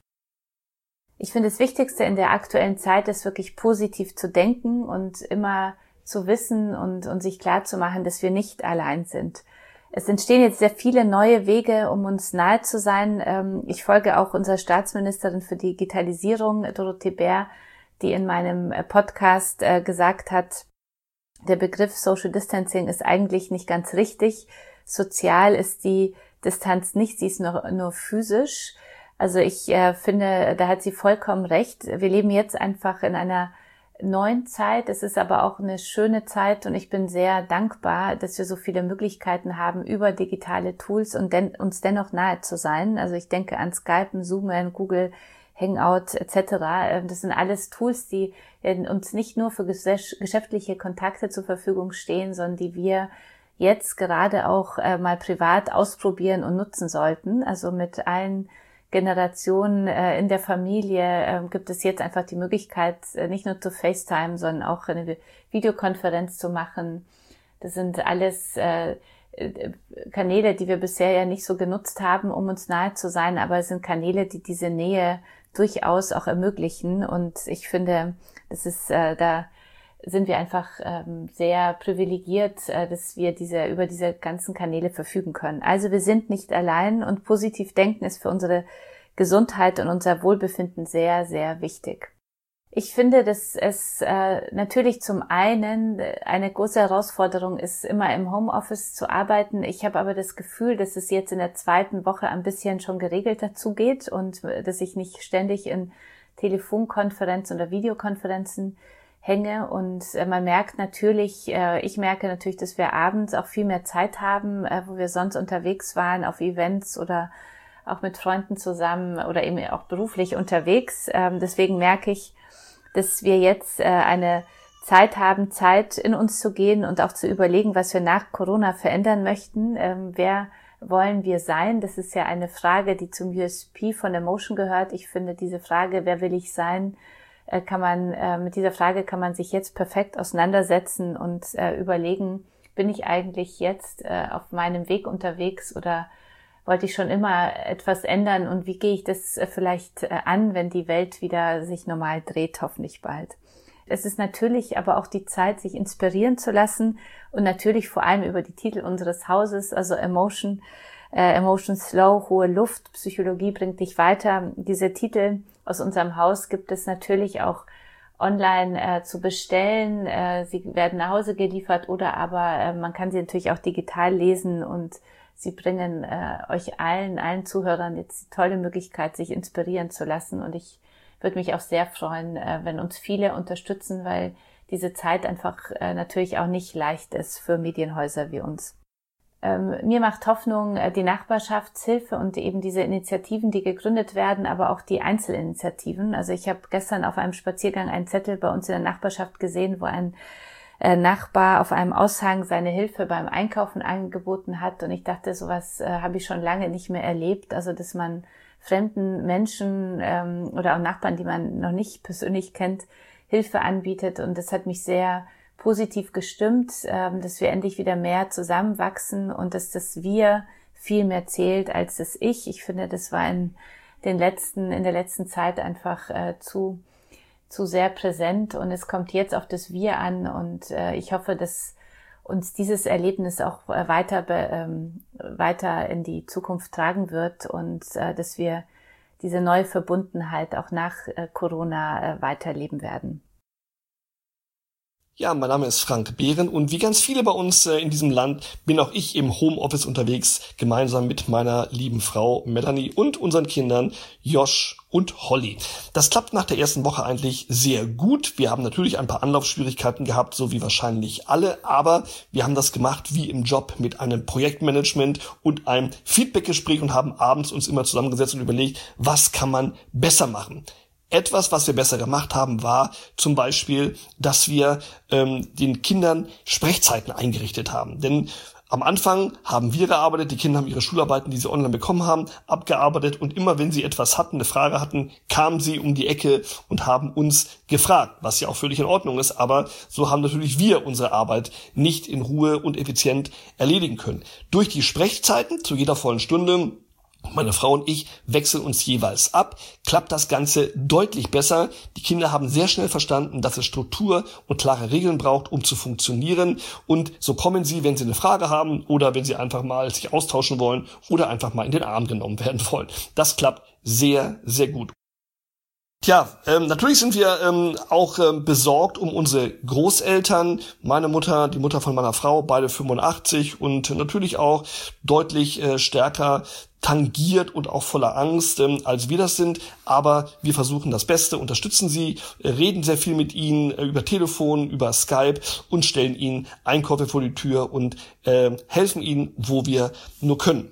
Ich finde, das Wichtigste in der aktuellen Zeit ist wirklich positiv zu denken und immer zu wissen und sich klar zu machen, dass wir nicht allein sind. Es entstehen jetzt sehr viele neue Wege, um uns nahe zu sein. Ich folge auch unserer Staatsministerin für Digitalisierung, Dorothee Bär, die in meinem Podcast gesagt hat, der Begriff Social Distancing ist eigentlich nicht ganz richtig. Sozial ist die Distanz nicht, sie ist nur physisch. Also ich finde, da hat sie vollkommen recht. Wir leben jetzt einfach in einer neuen Zeit. Es ist aber auch eine schöne Zeit, und ich bin sehr dankbar, dass wir so viele Möglichkeiten haben, über digitale Tools und uns dennoch nahe zu sein. Also ich denke an Skype, Zoom, Google Hangout etc. Das sind alles Tools, die uns nicht nur für geschäftliche Kontakte zur Verfügung stehen, sondern die wir jetzt gerade auch mal privat ausprobieren und nutzen sollten. Also mit allen Generationen in der Familie gibt es jetzt einfach die Möglichkeit, nicht nur zu FaceTime, sondern auch eine Videokonferenz zu machen. Das sind alles Kanäle, die wir bisher ja nicht so genutzt haben, um uns nahe zu sein, aber es sind Kanäle, die diese Nähe durchaus auch ermöglichen, und ich finde, das ist, da sind wir einfach sehr privilegiert, dass wir über diese ganzen Kanäle verfügen können. Also wir sind nicht allein, und positiv denken ist für unsere Gesundheit und unser Wohlbefinden sehr, sehr wichtig. Ich finde, dass es natürlich zum einen eine große Herausforderung ist, immer im Homeoffice zu arbeiten. Ich habe aber das Gefühl, dass es jetzt in der zweiten Woche ein bisschen schon geregelter zugeht und dass ich nicht ständig in Telefonkonferenzen oder Videokonferenzen hänge. Und man merkt natürlich, ich merke natürlich, dass wir abends auch viel mehr Zeit haben, wo wir sonst unterwegs waren auf Events oder auch mit Freunden zusammen oder eben auch beruflich unterwegs. Deswegen merke ich, dass wir jetzt eine Zeit haben, Zeit in uns zu gehen und auch zu überlegen, was wir nach Corona verändern möchten. Wer wollen wir sein? Das ist ja eine Frage, die zum USP von Emotion gehört. Ich finde, diese Frage, wer will ich sein, mit dieser Frage kann man sich jetzt perfekt auseinandersetzen und überlegen, bin ich eigentlich jetzt auf meinem Weg unterwegs oder wollte ich schon immer etwas ändern, und wie gehe ich das vielleicht an, wenn die Welt wieder sich normal dreht, hoffentlich bald. Es ist natürlich aber auch die Zeit, sich inspirieren zu lassen, und natürlich vor allem über die Titel unseres Hauses, also Emotion Slow, hohe Luft, Psychologie bringt dich weiter. Diese Titel aus unserem Haus gibt es natürlich auch online zu bestellen. Sie werden nach Hause geliefert, oder aber man kann sie natürlich auch digital lesen, und sie bringen euch allen Zuhörern jetzt die tolle Möglichkeit, sich inspirieren zu lassen. Und ich würde mich auch sehr freuen, wenn uns viele unterstützen, weil diese Zeit einfach natürlich auch nicht leicht ist für Medienhäuser wie uns. Mir macht Hoffnung die Nachbarschaftshilfe und eben diese Initiativen, die gegründet werden, aber auch die Einzelinitiativen. Also ich habe gestern auf einem Spaziergang einen Zettel bei uns in der Nachbarschaft gesehen, wo ein Nachbar auf einem Aushang seine Hilfe beim Einkaufen angeboten hat, und ich dachte, sowas habe ich schon lange nicht mehr erlebt, also dass man fremden Menschen oder auch Nachbarn, die man noch nicht persönlich kennt, Hilfe anbietet, und das hat mich sehr positiv gestimmt, dass wir endlich wieder mehr zusammenwachsen und dass das Wir viel mehr zählt als das Ich. Ich finde, das war in der letzten Zeit einfach zu sehr präsent, und es kommt jetzt auf das Wir an, und ich hoffe, dass uns dieses Erlebnis auch weiter in die Zukunft tragen wird und dass wir diese neue Verbundenheit auch nach Corona weiterleben werden. Ja, mein Name ist Frank Behren und wie ganz viele bei uns in diesem Land bin auch ich im Homeoffice unterwegs, gemeinsam mit meiner lieben Frau Melanie und unseren Kindern Josh und Holly. Das klappt nach der ersten Woche eigentlich sehr gut. Wir haben natürlich ein paar Anlaufschwierigkeiten gehabt, so wie wahrscheinlich alle, aber wir haben das gemacht wie im Job mit einem Projektmanagement und einem Feedbackgespräch und haben abends uns immer zusammengesetzt und überlegt, was kann man besser machen. Etwas, was wir besser gemacht haben, war zum Beispiel, dass wir den Kindern Sprechzeiten eingerichtet haben. Denn am Anfang haben wir gearbeitet, die Kinder haben ihre Schularbeiten, die sie online bekommen haben, abgearbeitet und immer wenn sie etwas hatten, eine Frage hatten, kamen sie um die Ecke und haben uns gefragt, was ja auch völlig in Ordnung ist, aber so haben natürlich wir unsere Arbeit nicht in Ruhe und effizient erledigen können. Durch die Sprechzeiten zu jeder vollen Stunde, meine Frau und ich wechseln uns jeweils ab, klappt das Ganze deutlich besser. Die Kinder haben sehr schnell verstanden, dass es Struktur und klare Regeln braucht, um zu funktionieren. Und so kommen sie, wenn sie eine Frage haben oder wenn sie einfach mal sich austauschen wollen oder einfach mal in den Arm genommen werden wollen. Das klappt sehr, sehr gut. Tja, natürlich sind wir auch besorgt um unsere Großeltern. Meine Mutter, die Mutter von meiner Frau, beide 85 und natürlich auch deutlich stärker tangiert und auch voller Angst, als wir das sind. Aber wir versuchen das Beste, unterstützen sie, reden sehr viel mit ihnen über Telefon, über Skype und stellen ihnen Einkäufe vor die Tür und helfen ihnen, wo wir nur können.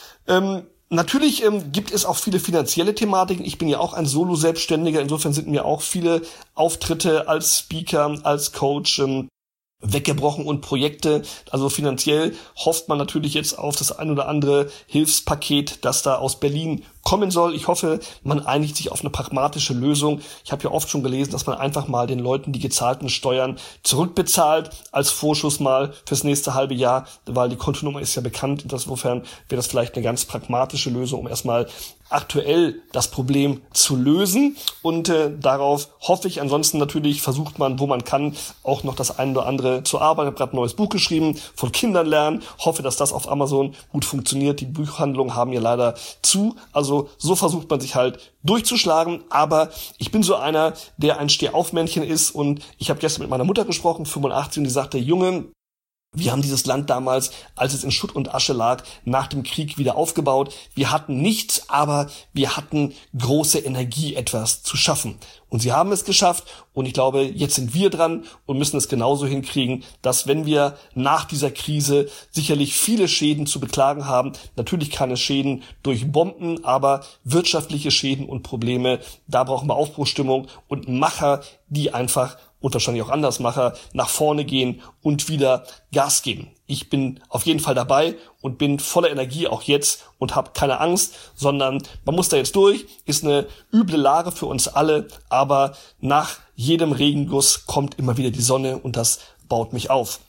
Natürlich gibt es auch viele finanzielle Thematiken. Ich bin ja auch ein Solo-Selbstständiger. Insofern sind mir auch viele Auftritte als Speaker, als Coach weggebrochen und Projekte. Also finanziell hofft man natürlich jetzt auf das ein oder andere Hilfspaket, das da aus Berlin kommen soll. Ich hoffe, man einigt sich auf eine pragmatische Lösung. Ich habe ja oft schon gelesen, dass man einfach mal den Leuten die gezahlten Steuern zurückbezahlt als Vorschuss mal fürs nächste halbe Jahr, weil die Kontonummer ist ja bekannt. Insofern wäre das vielleicht eine ganz pragmatische Lösung, um erstmal aktuell das Problem zu lösen. Und darauf hoffe ich. Ansonsten natürlich versucht man, wo man kann, auch noch das eine oder andere zu arbeiten. Ich habe gerade ein neues Buch geschrieben, von Kindern lernen. Hoffe, dass das auf Amazon gut funktioniert. Die Buchhandlungen haben ja leider zu. Also so versucht man sich halt durchzuschlagen. Aber ich bin so einer, der ein Stehaufmännchen ist. Und ich habe gestern mit meiner Mutter gesprochen, 85, und die sagte, Junge, wir haben dieses Land damals, als es in Schutt und Asche lag, nach dem Krieg wieder aufgebaut. Wir hatten nichts, aber wir hatten große Energie, etwas zu schaffen. Und sie haben es geschafft. Und ich glaube, jetzt sind wir dran und müssen es genauso hinkriegen, dass wenn wir nach dieser Krise sicherlich viele Schäden zu beklagen haben, natürlich keine Schäden durch Bomben, aber wirtschaftliche Schäden und Probleme, da brauchen wir Aufbruchsstimmung und Macher, die einfach und wahrscheinlich auch Andersmacher nach vorne gehen und wieder Gas geben. Ich bin auf jeden Fall dabei und bin voller Energie auch jetzt und habe keine Angst, sondern man muss da jetzt durch. Ist eine üble Lage für uns alle, aber nach jedem Regenguss kommt immer wieder die Sonne und das baut mich auf.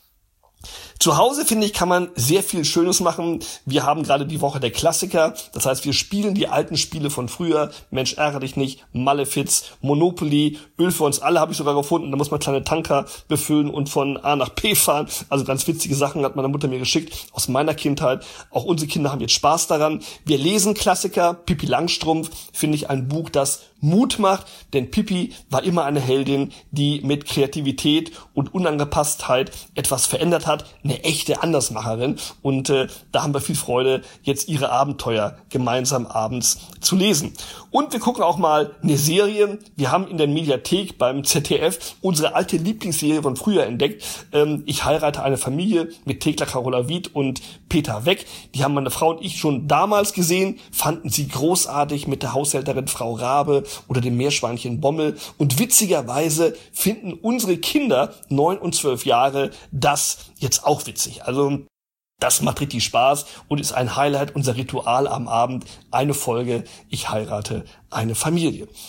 Zu Hause, finde ich, kann man sehr viel Schönes machen. Wir haben gerade die Woche der Klassiker. Das heißt, wir spielen die alten Spiele von früher. Mensch, ärgere dich nicht. Malefiz, Monopoly, Öl für uns alle habe ich sogar gefunden. Da muss man kleine Tanker befüllen und von A nach B fahren. Also ganz witzige Sachen hat meine Mutter mir geschickt aus meiner Kindheit. Auch unsere Kinder haben jetzt Spaß daran. Wir lesen Klassiker. Pippi Langstrumpf, finde ich, ein Buch, das Mut macht. Denn Pippi war immer eine Heldin, die mit Kreativität und Unangepasstheit etwas verändert hat. Eine echte Andersmacherin und da haben wir viel Freude, jetzt ihre Abenteuer gemeinsam abends zu lesen. Und wir gucken auch mal eine Serie. Wir haben in der Mediathek beim ZDF unsere alte Lieblingsserie von früher entdeckt. Ich heirate eine Familie mit Thekla Carola Wied und Peter Weck. Die haben meine Frau und ich schon damals gesehen, fanden sie großartig mit der Haushälterin Frau Rabe oder dem Meerschweinchen Bommel. Und witzigerweise finden unsere Kinder 9 und 12 Jahre das jetzt auch witzig. Also das macht richtig Spaß und ist ein Highlight, unser Ritual am Abend. Eine Folge, ich heirate eine Familie.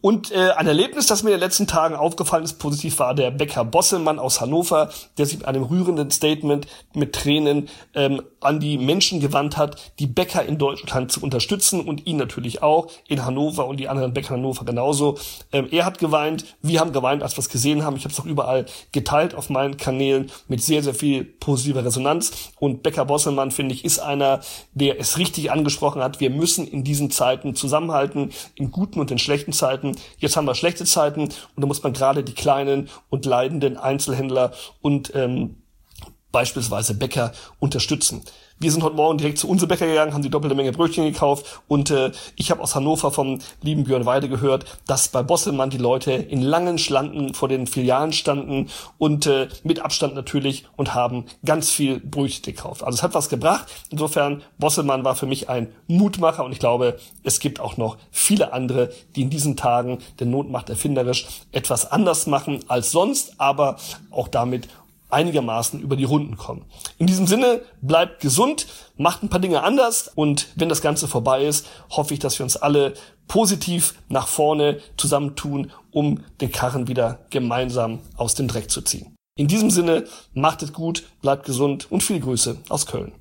Und ein Erlebnis, das mir in den letzten Tagen aufgefallen ist, positiv, war der Bäcker Bosselmann aus Hannover, der sich mit einem rührenden Statement mit Tränen an die Menschen gewandt hat, die Bäcker in Deutschland zu unterstützen und ihn natürlich auch, in Hannover und die anderen Bäcker in Hannover genauso. Er hat geweint, wir haben geweint, als wir es gesehen haben. Ich habe es auch überall geteilt auf meinen Kanälen mit sehr, sehr viel positiver Resonanz. Und Bäcker Bosselmann, finde ich, ist einer, der es richtig angesprochen hat. Wir müssen in diesen Zeiten zusammenhalten, in guten und in schlechten Zeiten. Jetzt haben wir schlechte Zeiten und da muss man gerade die kleinen und leidenden Einzelhändler und beispielsweise Bäcker unterstützen. Wir sind heute Morgen direkt zu unserem Bäcker gegangen, haben die doppelte Menge Brötchen gekauft und ich habe aus Hannover vom lieben Björn Weide gehört, dass bei Bosselmann die Leute in langen Schlangen vor den Filialen standen und mit Abstand natürlich und haben ganz viel Brötchen gekauft. Also es hat was gebracht. Insofern, Bosselmann war für mich ein Mutmacher und ich glaube, es gibt auch noch viele andere, die in diesen Tagen, der Not macht erfinderisch, etwas anders machen als sonst, aber auch damit einigermaßen über die Runden kommen. In diesem Sinne, bleibt gesund, macht ein paar Dinge anders und wenn das Ganze vorbei ist, hoffe ich, dass wir uns alle positiv nach vorne zusammentun, um den Karren wieder gemeinsam aus dem Dreck zu ziehen. In diesem Sinne, macht es gut, bleibt gesund und viele Grüße aus Köln.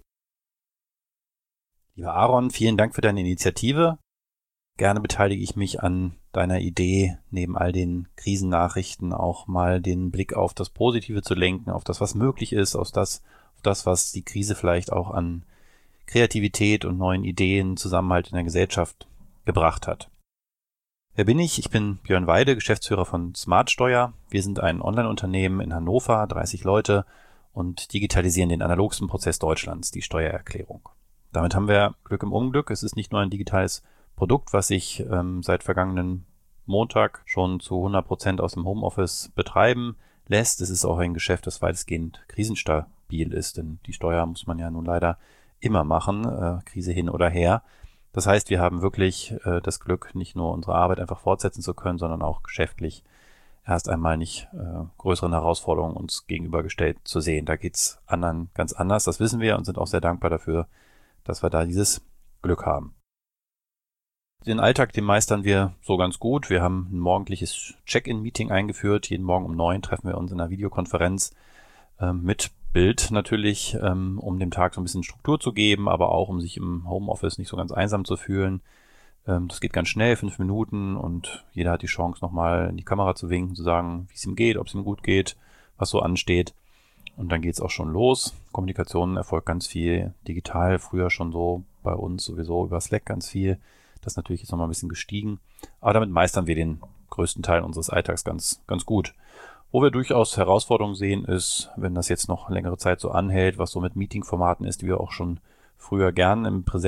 Lieber Aaron, vielen Dank für deine Initiative. Gerne beteilige ich mich an deiner Idee, neben all den Krisennachrichten auch mal den Blick auf das Positive zu lenken, auf das, was möglich ist, auf das, was die Krise vielleicht auch an Kreativität und neuen Ideen, Zusammenhalt in der Gesellschaft gebracht hat. Wer bin ich? Ich bin Björn Weide, Geschäftsführer von Smartsteuer. Wir sind ein Online-Unternehmen in Hannover, 30 Leute und digitalisieren den analogsten Prozess Deutschlands, die Steuererklärung. Damit haben wir Glück im Unglück. Es ist nicht nur ein digitales Produkt, was sich seit vergangenen Montag schon zu 100% aus dem Homeoffice betreiben lässt. Es ist auch ein Geschäft, das weitestgehend krisenstabil ist, denn die Steuer muss man ja nun leider immer machen, Krise hin oder her. Das heißt, wir haben wirklich das Glück, nicht nur unsere Arbeit einfach fortsetzen zu können, sondern auch geschäftlich erst einmal nicht größeren Herausforderungen uns gegenübergestellt zu sehen. Da geht's anderen ganz anders, das wissen wir und sind auch sehr dankbar dafür, dass wir da dieses Glück haben. Den Alltag, den meistern wir so ganz gut. Wir haben ein morgendliches Check-in-Meeting eingeführt. Jeden Morgen um 9 treffen wir uns in einer Videokonferenz mit Bild natürlich, um dem Tag so ein bisschen Struktur zu geben, aber auch um sich im Homeoffice nicht so ganz einsam zu fühlen. Das geht ganz schnell, 5 Minuten und jeder hat die Chance, nochmal in die Kamera zu winken, zu sagen, wie es ihm geht, ob es ihm gut geht, was so ansteht. Und dann geht's auch schon los. Kommunikation erfolgt ganz viel digital, früher schon so bei uns sowieso über Slack ganz viel. Das ist natürlich jetzt nochmal ein bisschen gestiegen, aber damit meistern wir den größten Teil unseres Alltags ganz gut. Wo wir durchaus Herausforderungen sehen, ist, wenn das jetzt noch längere Zeit so anhält, was so mit Meeting-Formaten ist, die wir auch schon früher gern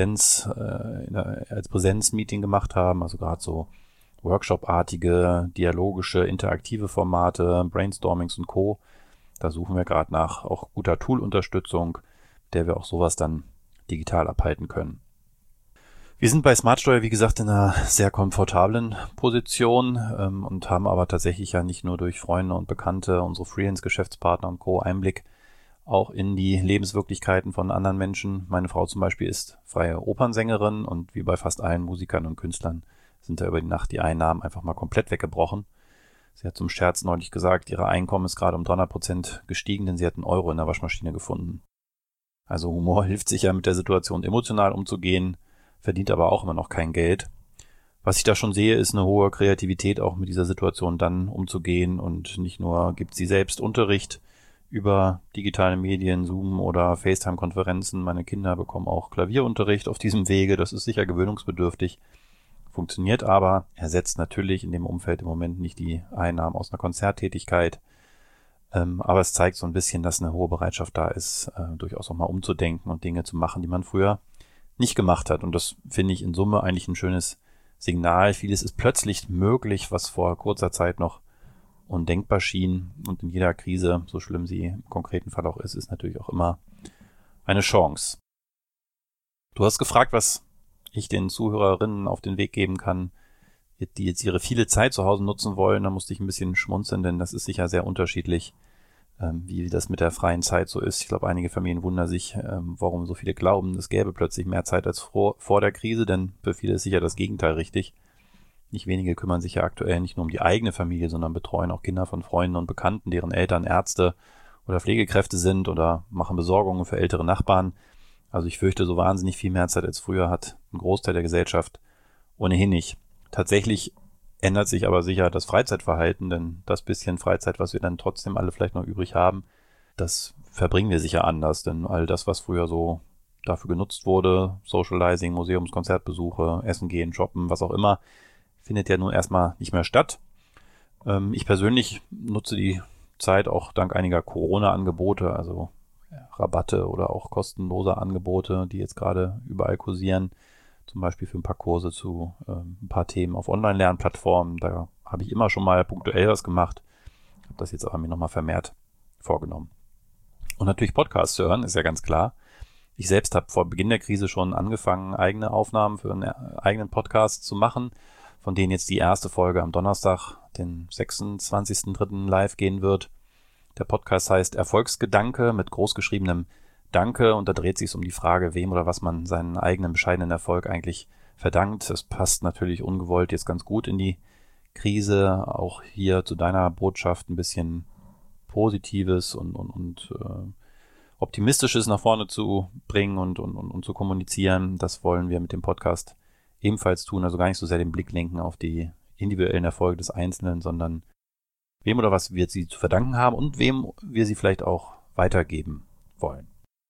als Präsenzmeeting gemacht haben, also gerade so Workshop-artige, dialogische, interaktive Formate, Brainstormings und Co. Da suchen wir gerade nach auch guter Tool-Unterstützung, mit der wir auch sowas dann digital abhalten können. Wir sind bei Smartsteuer, wie gesagt, in einer sehr komfortablen Position und haben aber tatsächlich ja nicht nur durch Freunde und Bekannte, unsere Freelance-Geschäftspartner und Co. Einblick auch in die Lebenswirklichkeiten von anderen Menschen. Meine Frau zum Beispiel ist freie Opernsängerin und wie bei fast allen Musikern und Künstlern sind da über die Nacht die Einnahmen einfach mal komplett weggebrochen. Sie hat zum Scherz neulich gesagt, ihre Einkommen ist gerade um 300% gestiegen, denn sie hat einen Euro in der Waschmaschine gefunden. Also Humor hilft sicher, mit der Situation emotional umzugehen, verdient aber auch immer noch kein Geld. Was ich da schon sehe, ist eine hohe Kreativität, auch mit dieser Situation dann umzugehen und nicht nur gibt sie selbst Unterricht über digitale Medien, Zoom oder FaceTime-Konferenzen. Meine Kinder bekommen auch Klavierunterricht auf diesem Wege. Das ist sicher gewöhnungsbedürftig, funktioniert aber, ersetzt natürlich in dem Umfeld im Moment nicht die Einnahmen aus einer Konzerttätigkeit. Aber es zeigt so ein bisschen, dass eine hohe Bereitschaft da ist, durchaus auch mal umzudenken und Dinge zu machen, die man früher nicht gemacht hat. Und das finde ich in Summe eigentlich ein schönes Signal. Vieles ist plötzlich möglich, was vor kurzer Zeit noch undenkbar schien. Und in jeder Krise, so schlimm sie im konkreten Fall auch ist natürlich auch immer eine Chance. Du hast gefragt, was ich den Zuhörerinnen auf den Weg geben kann, die jetzt ihre viele Zeit zu Hause nutzen wollen. Da musste ich ein bisschen schmunzeln, denn das ist sicher sehr unterschiedlich, wie das mit der freien Zeit so ist. Ich glaube, einige Familien wundern sich, warum so viele glauben, es gäbe plötzlich mehr Zeit als vor der Krise, denn für viele ist sicher das Gegenteil richtig. Nicht wenige kümmern sich ja aktuell nicht nur um die eigene Familie, sondern betreuen auch Kinder von Freunden und Bekannten, deren Eltern Ärzte oder Pflegekräfte sind oder machen Besorgungen für ältere Nachbarn. Also ich fürchte, so wahnsinnig viel mehr Zeit als früher hat ein Großteil der Gesellschaft ohnehin nicht. Tatsächlich ändert sich aber sicher das Freizeitverhalten, denn das bisschen Freizeit, was wir dann trotzdem alle vielleicht noch übrig haben, das verbringen wir sicher anders, denn all das, was früher so dafür genutzt wurde, Socializing, Museumskonzertbesuche, Essen gehen, shoppen, was auch immer, findet ja nun erstmal nicht mehr statt. Ich persönlich nutze die Zeit auch dank einiger Corona-Angebote, also Rabatte oder auch kostenlose Angebote, die jetzt gerade überall kursieren, zum Beispiel für ein paar Kurse zu ein paar Themen auf Online-Lernplattformen. Da habe ich immer schon mal punktuell was gemacht, habe das jetzt aber mir nochmal vermehrt vorgenommen. Und natürlich Podcasts zu hören, ist ja ganz klar. Ich selbst habe vor Beginn der Krise schon angefangen, eigene Aufnahmen für einen eigenen Podcast zu machen, von denen jetzt die erste Folge am Donnerstag, den 26.03. live gehen wird. Der Podcast heißt Erfolgsgedanke mit großgeschriebenem Danke und da dreht sich um die Frage, wem oder was man seinen eigenen bescheidenen Erfolg eigentlich verdankt. Es passt natürlich ungewollt jetzt ganz gut in die Krise, auch hier zu deiner Botschaft ein bisschen Positives und Optimistisches nach vorne zu bringen und zu kommunizieren. Das wollen wir mit dem Podcast ebenfalls tun, also gar nicht so sehr den Blick lenken auf die individuellen Erfolge des Einzelnen, sondern wem oder was wir sie zu verdanken haben und wem wir sie vielleicht auch weitergeben wollen.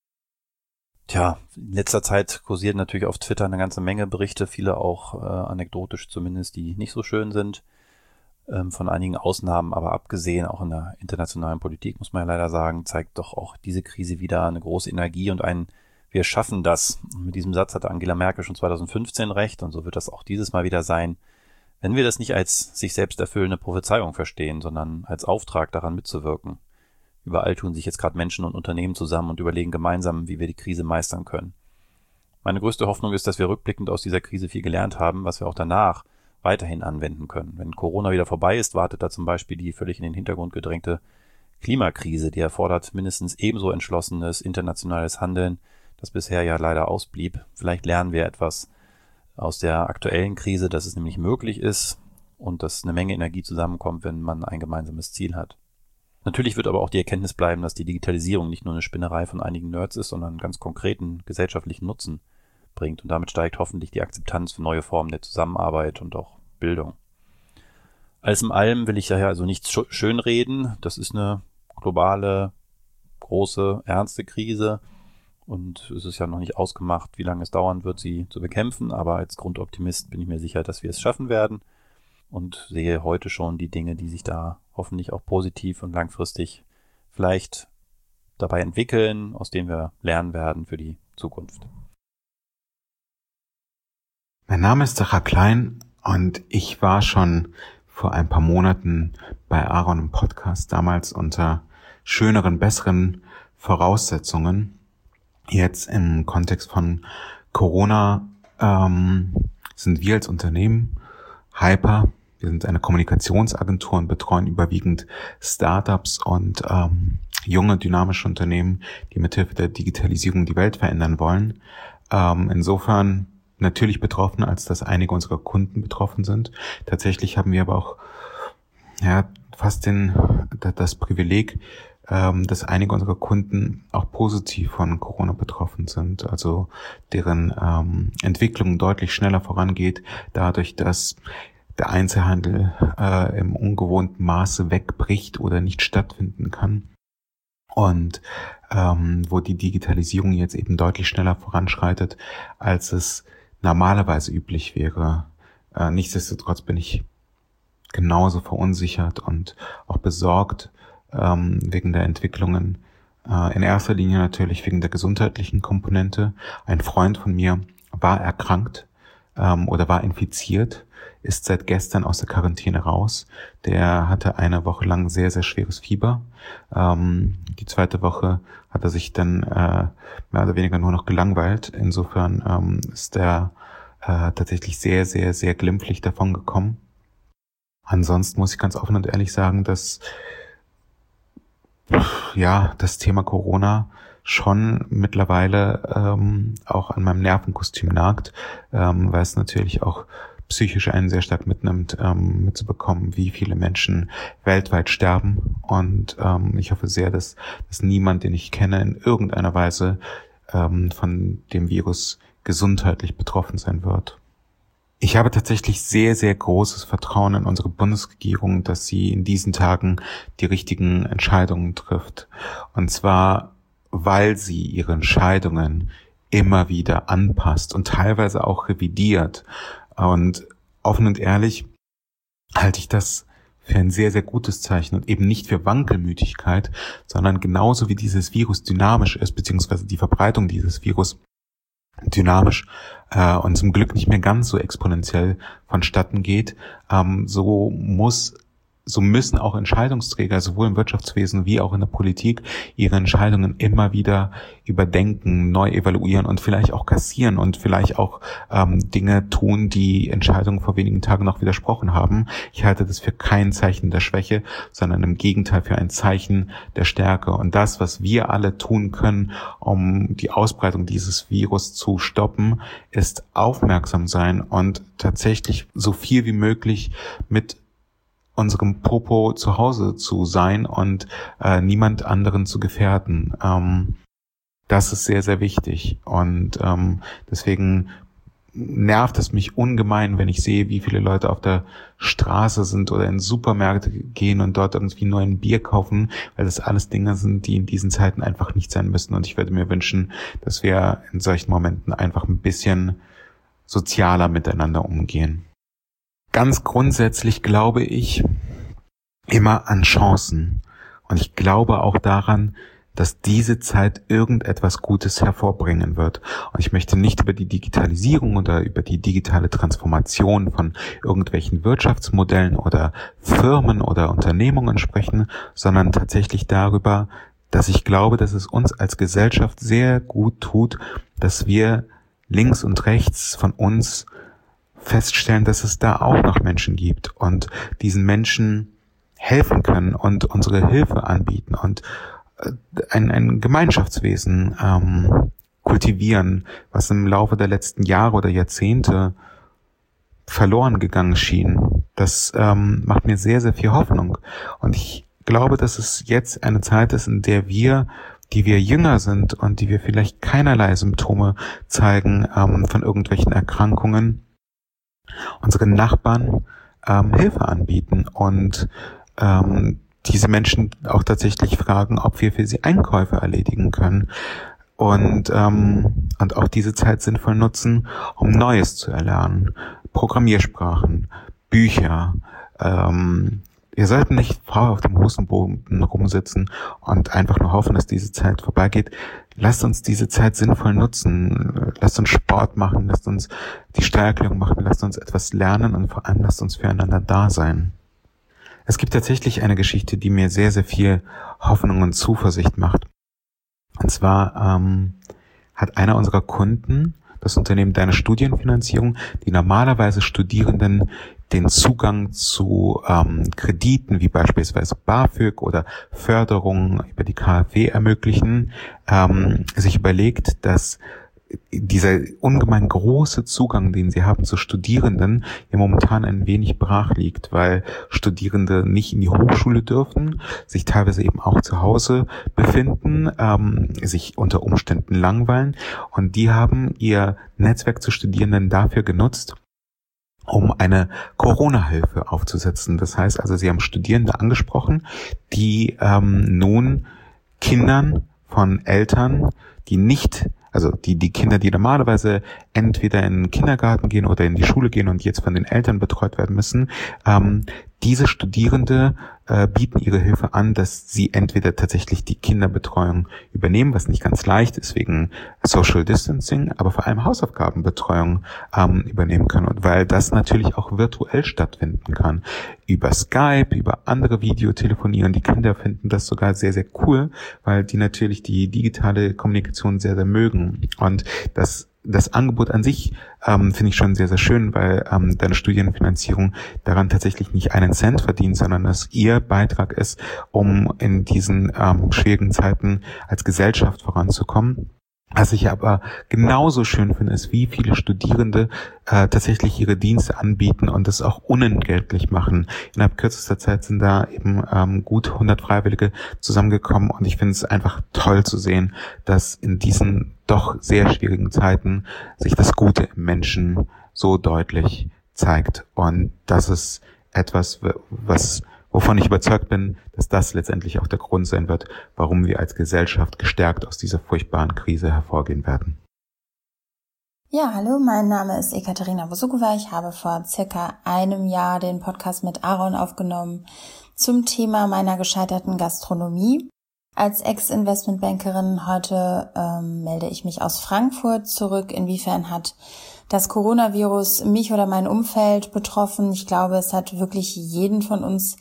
Tja, in letzter Zeit kursieren natürlich auf Twitter eine ganze Menge Berichte, viele auch anekdotisch zumindest, die nicht so schön sind, von einigen Ausnahmen, aber abgesehen, auch in der internationalen Politik, muss man ja leider sagen, zeigt doch auch diese Krise wieder eine große Energie und wir schaffen das. Und mit diesem Satz hatte Angela Merkel schon 2015 recht und so wird das auch dieses Mal wieder sein, wenn wir das nicht als sich selbst erfüllende Prophezeiung verstehen, sondern als Auftrag daran mitzuwirken. Überall tun sich jetzt gerade Menschen und Unternehmen zusammen und überlegen gemeinsam, wie wir die Krise meistern können. Meine größte Hoffnung ist, dass wir rückblickend aus dieser Krise viel gelernt haben, was wir auch danach weiterhin anwenden können. Wenn Corona wieder vorbei ist, wartet da zum Beispiel die völlig in den Hintergrund gedrängte Klimakrise, die erfordert mindestens ebenso entschlossenes internationales Handeln, das bisher ja leider ausblieb. Vielleicht lernen wir etwas aus der aktuellen Krise, dass es nämlich möglich ist und dass eine Menge Energie zusammenkommt, wenn man ein gemeinsames Ziel hat. Natürlich wird aber auch die Erkenntnis bleiben, dass die Digitalisierung nicht nur eine Spinnerei von einigen Nerds ist, sondern einen ganz konkreten gesellschaftlichen Nutzen bringt und damit steigt hoffentlich die Akzeptanz für neue Formen der Zusammenarbeit und auch Bildung. Alles in allem will ich daher also nichts schönreden. Das ist eine globale, große, ernste Krise. Und es ist ja noch nicht ausgemacht, wie lange es dauern wird, sie zu bekämpfen. Aber als Grundoptimist bin ich mir sicher, dass wir es schaffen werden und sehe heute schon die Dinge, die sich da hoffentlich auch positiv und langfristig vielleicht dabei entwickeln, aus denen wir lernen werden für die Zukunft. Mein Name ist Sacha Klein und ich war schon vor ein paar Monaten bei Aaron im Podcast, damals unter schöneren, besseren Voraussetzungen. Jetzt im Kontext von Corona sind wir als Unternehmen Hyper. Wir sind eine Kommunikationsagentur und betreuen überwiegend Startups und junge, dynamische Unternehmen, die mithilfe der Digitalisierung die Welt verändern wollen. Insofern natürlich betroffen, als dass einige unserer Kunden betroffen sind. Tatsächlich haben wir aber auch fast das Privileg, dass einige unserer Kunden auch positiv von Corona betroffen sind, also deren Entwicklung deutlich schneller vorangeht, dadurch, dass der Einzelhandel im ungewohnten Maße wegbricht oder nicht stattfinden kann und wo die Digitalisierung jetzt eben deutlich schneller voranschreitet, als es normalerweise üblich wäre. Nichtsdestotrotz bin ich genauso verunsichert und auch besorgt wegen der Entwicklungen. In erster Linie natürlich wegen der gesundheitlichen Komponente. Ein Freund von mir war erkrankt oder war infiziert, ist seit gestern aus der Quarantäne raus. Der hatte eine Woche lang sehr, sehr schweres Fieber. Die zweite Woche hat er sich dann mehr oder weniger nur noch gelangweilt. Insofern ist er tatsächlich sehr, sehr, sehr glimpflich davon gekommen. Ansonsten muss ich ganz offen und ehrlich sagen, dass das Thema Corona schon mittlerweile auch an meinem Nervenkostüm nagt, weil es natürlich auch psychisch einen sehr stark mitnimmt, mitzubekommen, wie viele Menschen weltweit sterben. Und ich hoffe sehr, dass niemand, den ich kenne, in irgendeiner Weise von dem Virus gesundheitlich betroffen sein wird. Ich habe tatsächlich sehr, sehr großes Vertrauen in unsere Bundesregierung, dass sie in diesen Tagen die richtigen Entscheidungen trifft. Und zwar, weil sie ihre Entscheidungen immer wieder anpasst und teilweise auch revidiert. Und offen und ehrlich halte ich das für ein sehr, sehr gutes Zeichen und eben nicht für Wankelmütigkeit, sondern genauso wie dieses Virus dynamisch ist, beziehungsweise die Verbreitung dieses Virus dynamisch und zum Glück nicht mehr ganz so exponentiell vonstatten geht, so müssen auch Entscheidungsträger sowohl im Wirtschaftswesen wie auch in der Politik ihre Entscheidungen immer wieder überdenken, neu evaluieren und vielleicht auch kassieren und vielleicht auch Dinge tun, die Entscheidungen vor wenigen Tagen noch widersprochen haben. Ich halte das für kein Zeichen der Schwäche, sondern im Gegenteil für ein Zeichen der Stärke. Und das, was wir alle tun können, um die Ausbreitung dieses Virus zu stoppen, ist aufmerksam sein und tatsächlich so viel wie möglich mit unserem Popo zu Hause zu sein und niemand anderen zu gefährden. Das ist sehr, sehr wichtig. Und deswegen nervt es mich ungemein, wenn ich sehe, wie viele Leute auf der Straße sind oder in Supermärkte gehen und dort irgendwie nur ein Bier kaufen, weil das alles Dinge sind, die in diesen Zeiten einfach nicht sein müssen. Und ich würde mir wünschen, dass wir in solchen Momenten einfach ein bisschen sozialer miteinander umgehen. Ganz grundsätzlich glaube ich immer an Chancen. Und ich glaube auch daran, dass diese Zeit irgendetwas Gutes hervorbringen wird. Und ich möchte nicht über die Digitalisierung oder über die digitale Transformation von irgendwelchen Wirtschaftsmodellen oder Firmen oder Unternehmungen sprechen, sondern tatsächlich darüber, dass ich glaube, dass es uns als Gesellschaft sehr gut tut, dass wir links und rechts von uns feststellen, dass es da auch noch Menschen gibt und diesen Menschen helfen können und unsere Hilfe anbieten und ein Gemeinschaftswesen kultivieren, was im Laufe der letzten Jahre oder Jahrzehnte verloren gegangen schien. Das macht mir sehr, sehr viel Hoffnung. Und ich glaube, dass es jetzt eine Zeit ist, in der wir, die wir jünger sind und die wir vielleicht keinerlei Symptome zeigen von irgendwelchen Erkrankungen, unseren Nachbarn Hilfe anbieten und diese Menschen auch tatsächlich fragen, ob wir für sie Einkäufe erledigen können und auch diese Zeit sinnvoll nutzen, um Neues zu erlernen. Programmiersprachen, Bücher. Ihr solltet nicht faul auf dem Hosenboden rumsitzen und einfach nur hoffen, dass diese Zeit vorbeigeht. Lasst uns diese Zeit sinnvoll nutzen. Lasst uns Sport machen, lasst uns die Steuererklärung machen, lasst uns etwas lernen und vor allem lasst uns füreinander da sein. Es gibt tatsächlich eine Geschichte, die mir sehr, sehr viel Hoffnung und Zuversicht macht. Und zwar hat einer unserer Kunden, das Unternehmen Deine Studienfinanzierung, die normalerweise Studierenden den Zugang zu Krediten wie beispielsweise BAföG oder Förderungen über die KfW ermöglichen, sich überlegt, dass dieser ungemein große Zugang, den sie haben zu Studierenden, ja momentan ein wenig brach liegt, weil Studierende nicht in die Hochschule dürfen, sich teilweise eben auch zu Hause befinden, sich unter Umständen langweilen, und die haben ihr Netzwerk zu Studierenden dafür genutzt, um eine Corona-Hilfe aufzusetzen. Das heißt also, sie haben Studierende angesprochen, die nun Kindern von Eltern, die nicht, also die Kinder, die normalerweise entweder in den Kindergarten gehen oder in die Schule gehen und jetzt von den Eltern betreut werden müssen, diese Studierende bieten ihre Hilfe an, dass sie entweder tatsächlich die Kinderbetreuung übernehmen, was nicht ganz leicht ist wegen Social Distancing, aber vor allem Hausaufgabenbetreuung übernehmen können. Und weil das natürlich auch virtuell stattfinden kann, über Skype, über andere Videotelefonie, und die Kinder finden das sogar sehr, sehr cool, weil die natürlich die digitale Kommunikation sehr, sehr mögen. Und das Angebot an sich finde ich schon sehr, sehr schön, weil Deine Studienfinanzierung daran tatsächlich nicht einen Cent verdient, sondern dass ihr Beitrag ist, um in diesen schwierigen Zeiten als Gesellschaft voranzukommen. Was ich aber genauso schön finde, ist, wie viele Studierende tatsächlich ihre Dienste anbieten und das auch unentgeltlich machen. Innerhalb kürzester Zeit sind da eben gut 100 Freiwillige zusammengekommen und ich finde es einfach toll zu sehen, dass in diesen doch sehr schwierigen Zeiten sich das Gute im Menschen so deutlich zeigt. Und das ist etwas, wovon ich überzeugt bin, dass das letztendlich auch der Grund sein wird, warum wir als Gesellschaft gestärkt aus dieser furchtbaren Krise hervorgehen werden. Ja, hallo, mein Name ist Ekaterina Vosukova. Ich habe vor circa einem Jahr den Podcast mit Aaron aufgenommen zum Thema meiner gescheiterten Gastronomie. Als Ex-Investmentbankerin heute melde ich mich aus Frankfurt zurück. Inwiefern hat das Coronavirus mich oder mein Umfeld betroffen? Ich glaube, es hat wirklich jeden von uns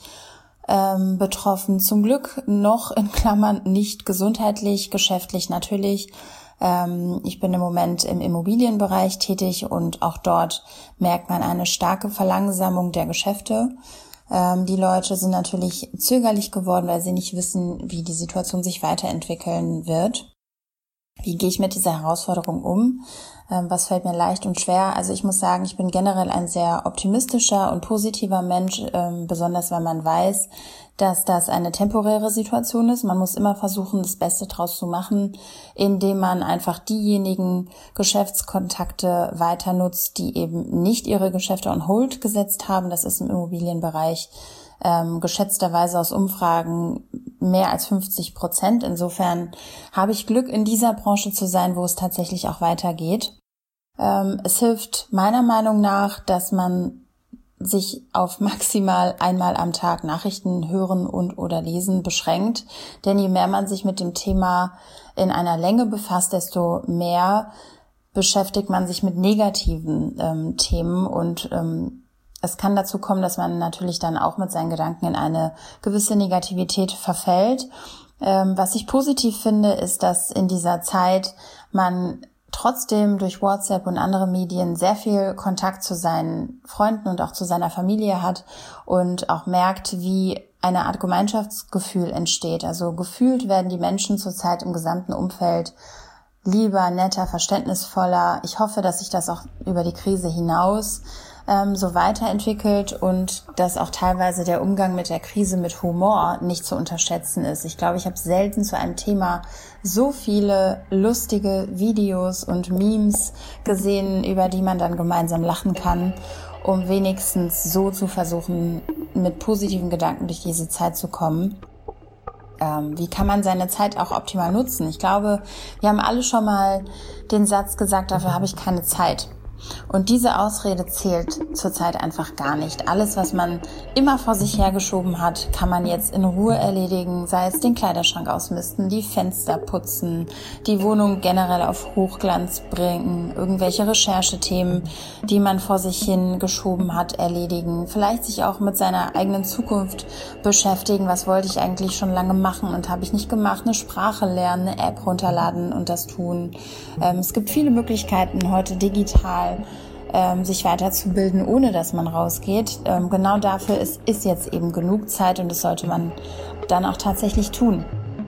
betroffen. Zum Glück noch in Klammern nicht gesundheitlich, geschäftlich natürlich. Ich bin im Moment im Immobilienbereich tätig und auch dort merkt man eine starke Verlangsamung der Geschäfte. Die Leute sind natürlich zögerlich geworden, weil sie nicht wissen, wie die Situation sich weiterentwickeln wird. Wie gehe ich mit dieser Herausforderung um? Was fällt mir leicht und schwer? Also ich muss sagen, ich bin generell ein sehr optimistischer und positiver Mensch, besonders weil man weiß, dass das eine temporäre Situation ist. Man muss immer versuchen, das Beste draus zu machen, indem man einfach diejenigen Geschäftskontakte weiter nutzt, die eben nicht ihre Geschäfte on hold gesetzt haben. Das ist im Immobilienbereich geschätzterweise aus Umfragen mehr als 50%. Insofern habe ich Glück, in dieser Branche zu sein, wo es tatsächlich auch weitergeht. Es hilft meiner Meinung nach, dass man sich auf maximal einmal am Tag Nachrichten hören und oder lesen beschränkt. Denn je mehr man sich mit dem Thema in einer Länge befasst, desto mehr beschäftigt man sich mit negativen Themen und es kann dazu kommen, dass man natürlich dann auch mit seinen Gedanken in eine gewisse Negativität verfällt. Was ich positiv finde, ist, dass in dieser Zeit man trotzdem durch WhatsApp und andere Medien sehr viel Kontakt zu seinen Freunden und auch zu seiner Familie hat und auch merkt, wie eine Art Gemeinschaftsgefühl entsteht. Also gefühlt werden die Menschen zurzeit im gesamten Umfeld lieber, netter, verständnisvoller. Ich hoffe, dass sich das auch über die Krise hinaus so weiterentwickelt und dass auch teilweise der Umgang mit der Krise mit Humor nicht zu unterschätzen ist. Ich glaube, ich habe selten zu einem Thema so viele lustige Videos und Memes gesehen, über die man dann gemeinsam lachen kann, um wenigstens so zu versuchen, mit positiven Gedanken durch diese Zeit zu kommen. Wie kann man seine Zeit auch optimal nutzen? Ich glaube, wir haben alle schon mal den Satz gesagt, dafür habe ich keine Zeit. Und diese Ausrede zählt zurzeit einfach gar nicht. Alles, was man immer vor sich hergeschoben hat, kann man jetzt in Ruhe erledigen, sei es den Kleiderschrank ausmisten, die Fenster putzen, die Wohnung generell auf Hochglanz bringen, irgendwelche Recherchethemen, die man vor sich hin geschoben hat, erledigen, vielleicht sich auch mit seiner eigenen Zukunft beschäftigen. Was wollte ich eigentlich schon lange machen und habe ich nicht gemacht? Eine Sprache lernen, eine App runterladen und das tun. Es gibt viele Möglichkeiten heute digital sich weiterzubilden, ohne dass man rausgeht. Genau dafür ist jetzt eben genug Zeit und das sollte man dann auch tatsächlich tun.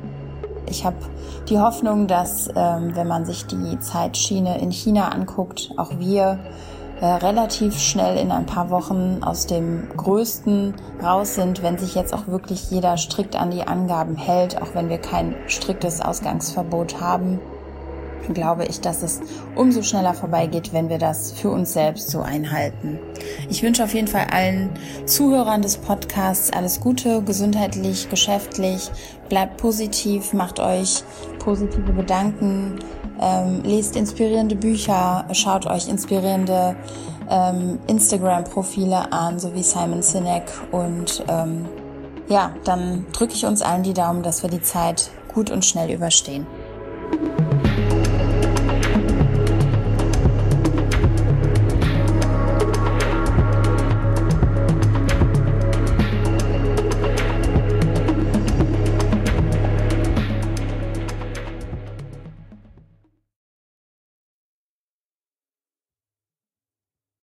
Ich habe die Hoffnung, dass, wenn man sich die Zeitschiene in China anguckt, auch wir relativ schnell in ein paar Wochen aus dem Größten raus sind, wenn sich jetzt auch wirklich jeder strikt an die Angaben hält, auch wenn wir kein striktes Ausgangsverbot haben. Glaube ich, dass es umso schneller vorbeigeht, wenn wir das für uns selbst so einhalten. Ich wünsche auf jeden Fall allen Zuhörern des Podcasts alles Gute, gesundheitlich, geschäftlich. Bleibt positiv, macht euch positive Gedanken, lest inspirierende Bücher, schaut euch inspirierende Instagram-Profile an, so wie Simon Sinek. Und dann drücke ich uns allen die Daumen, dass wir die Zeit gut und schnell überstehen.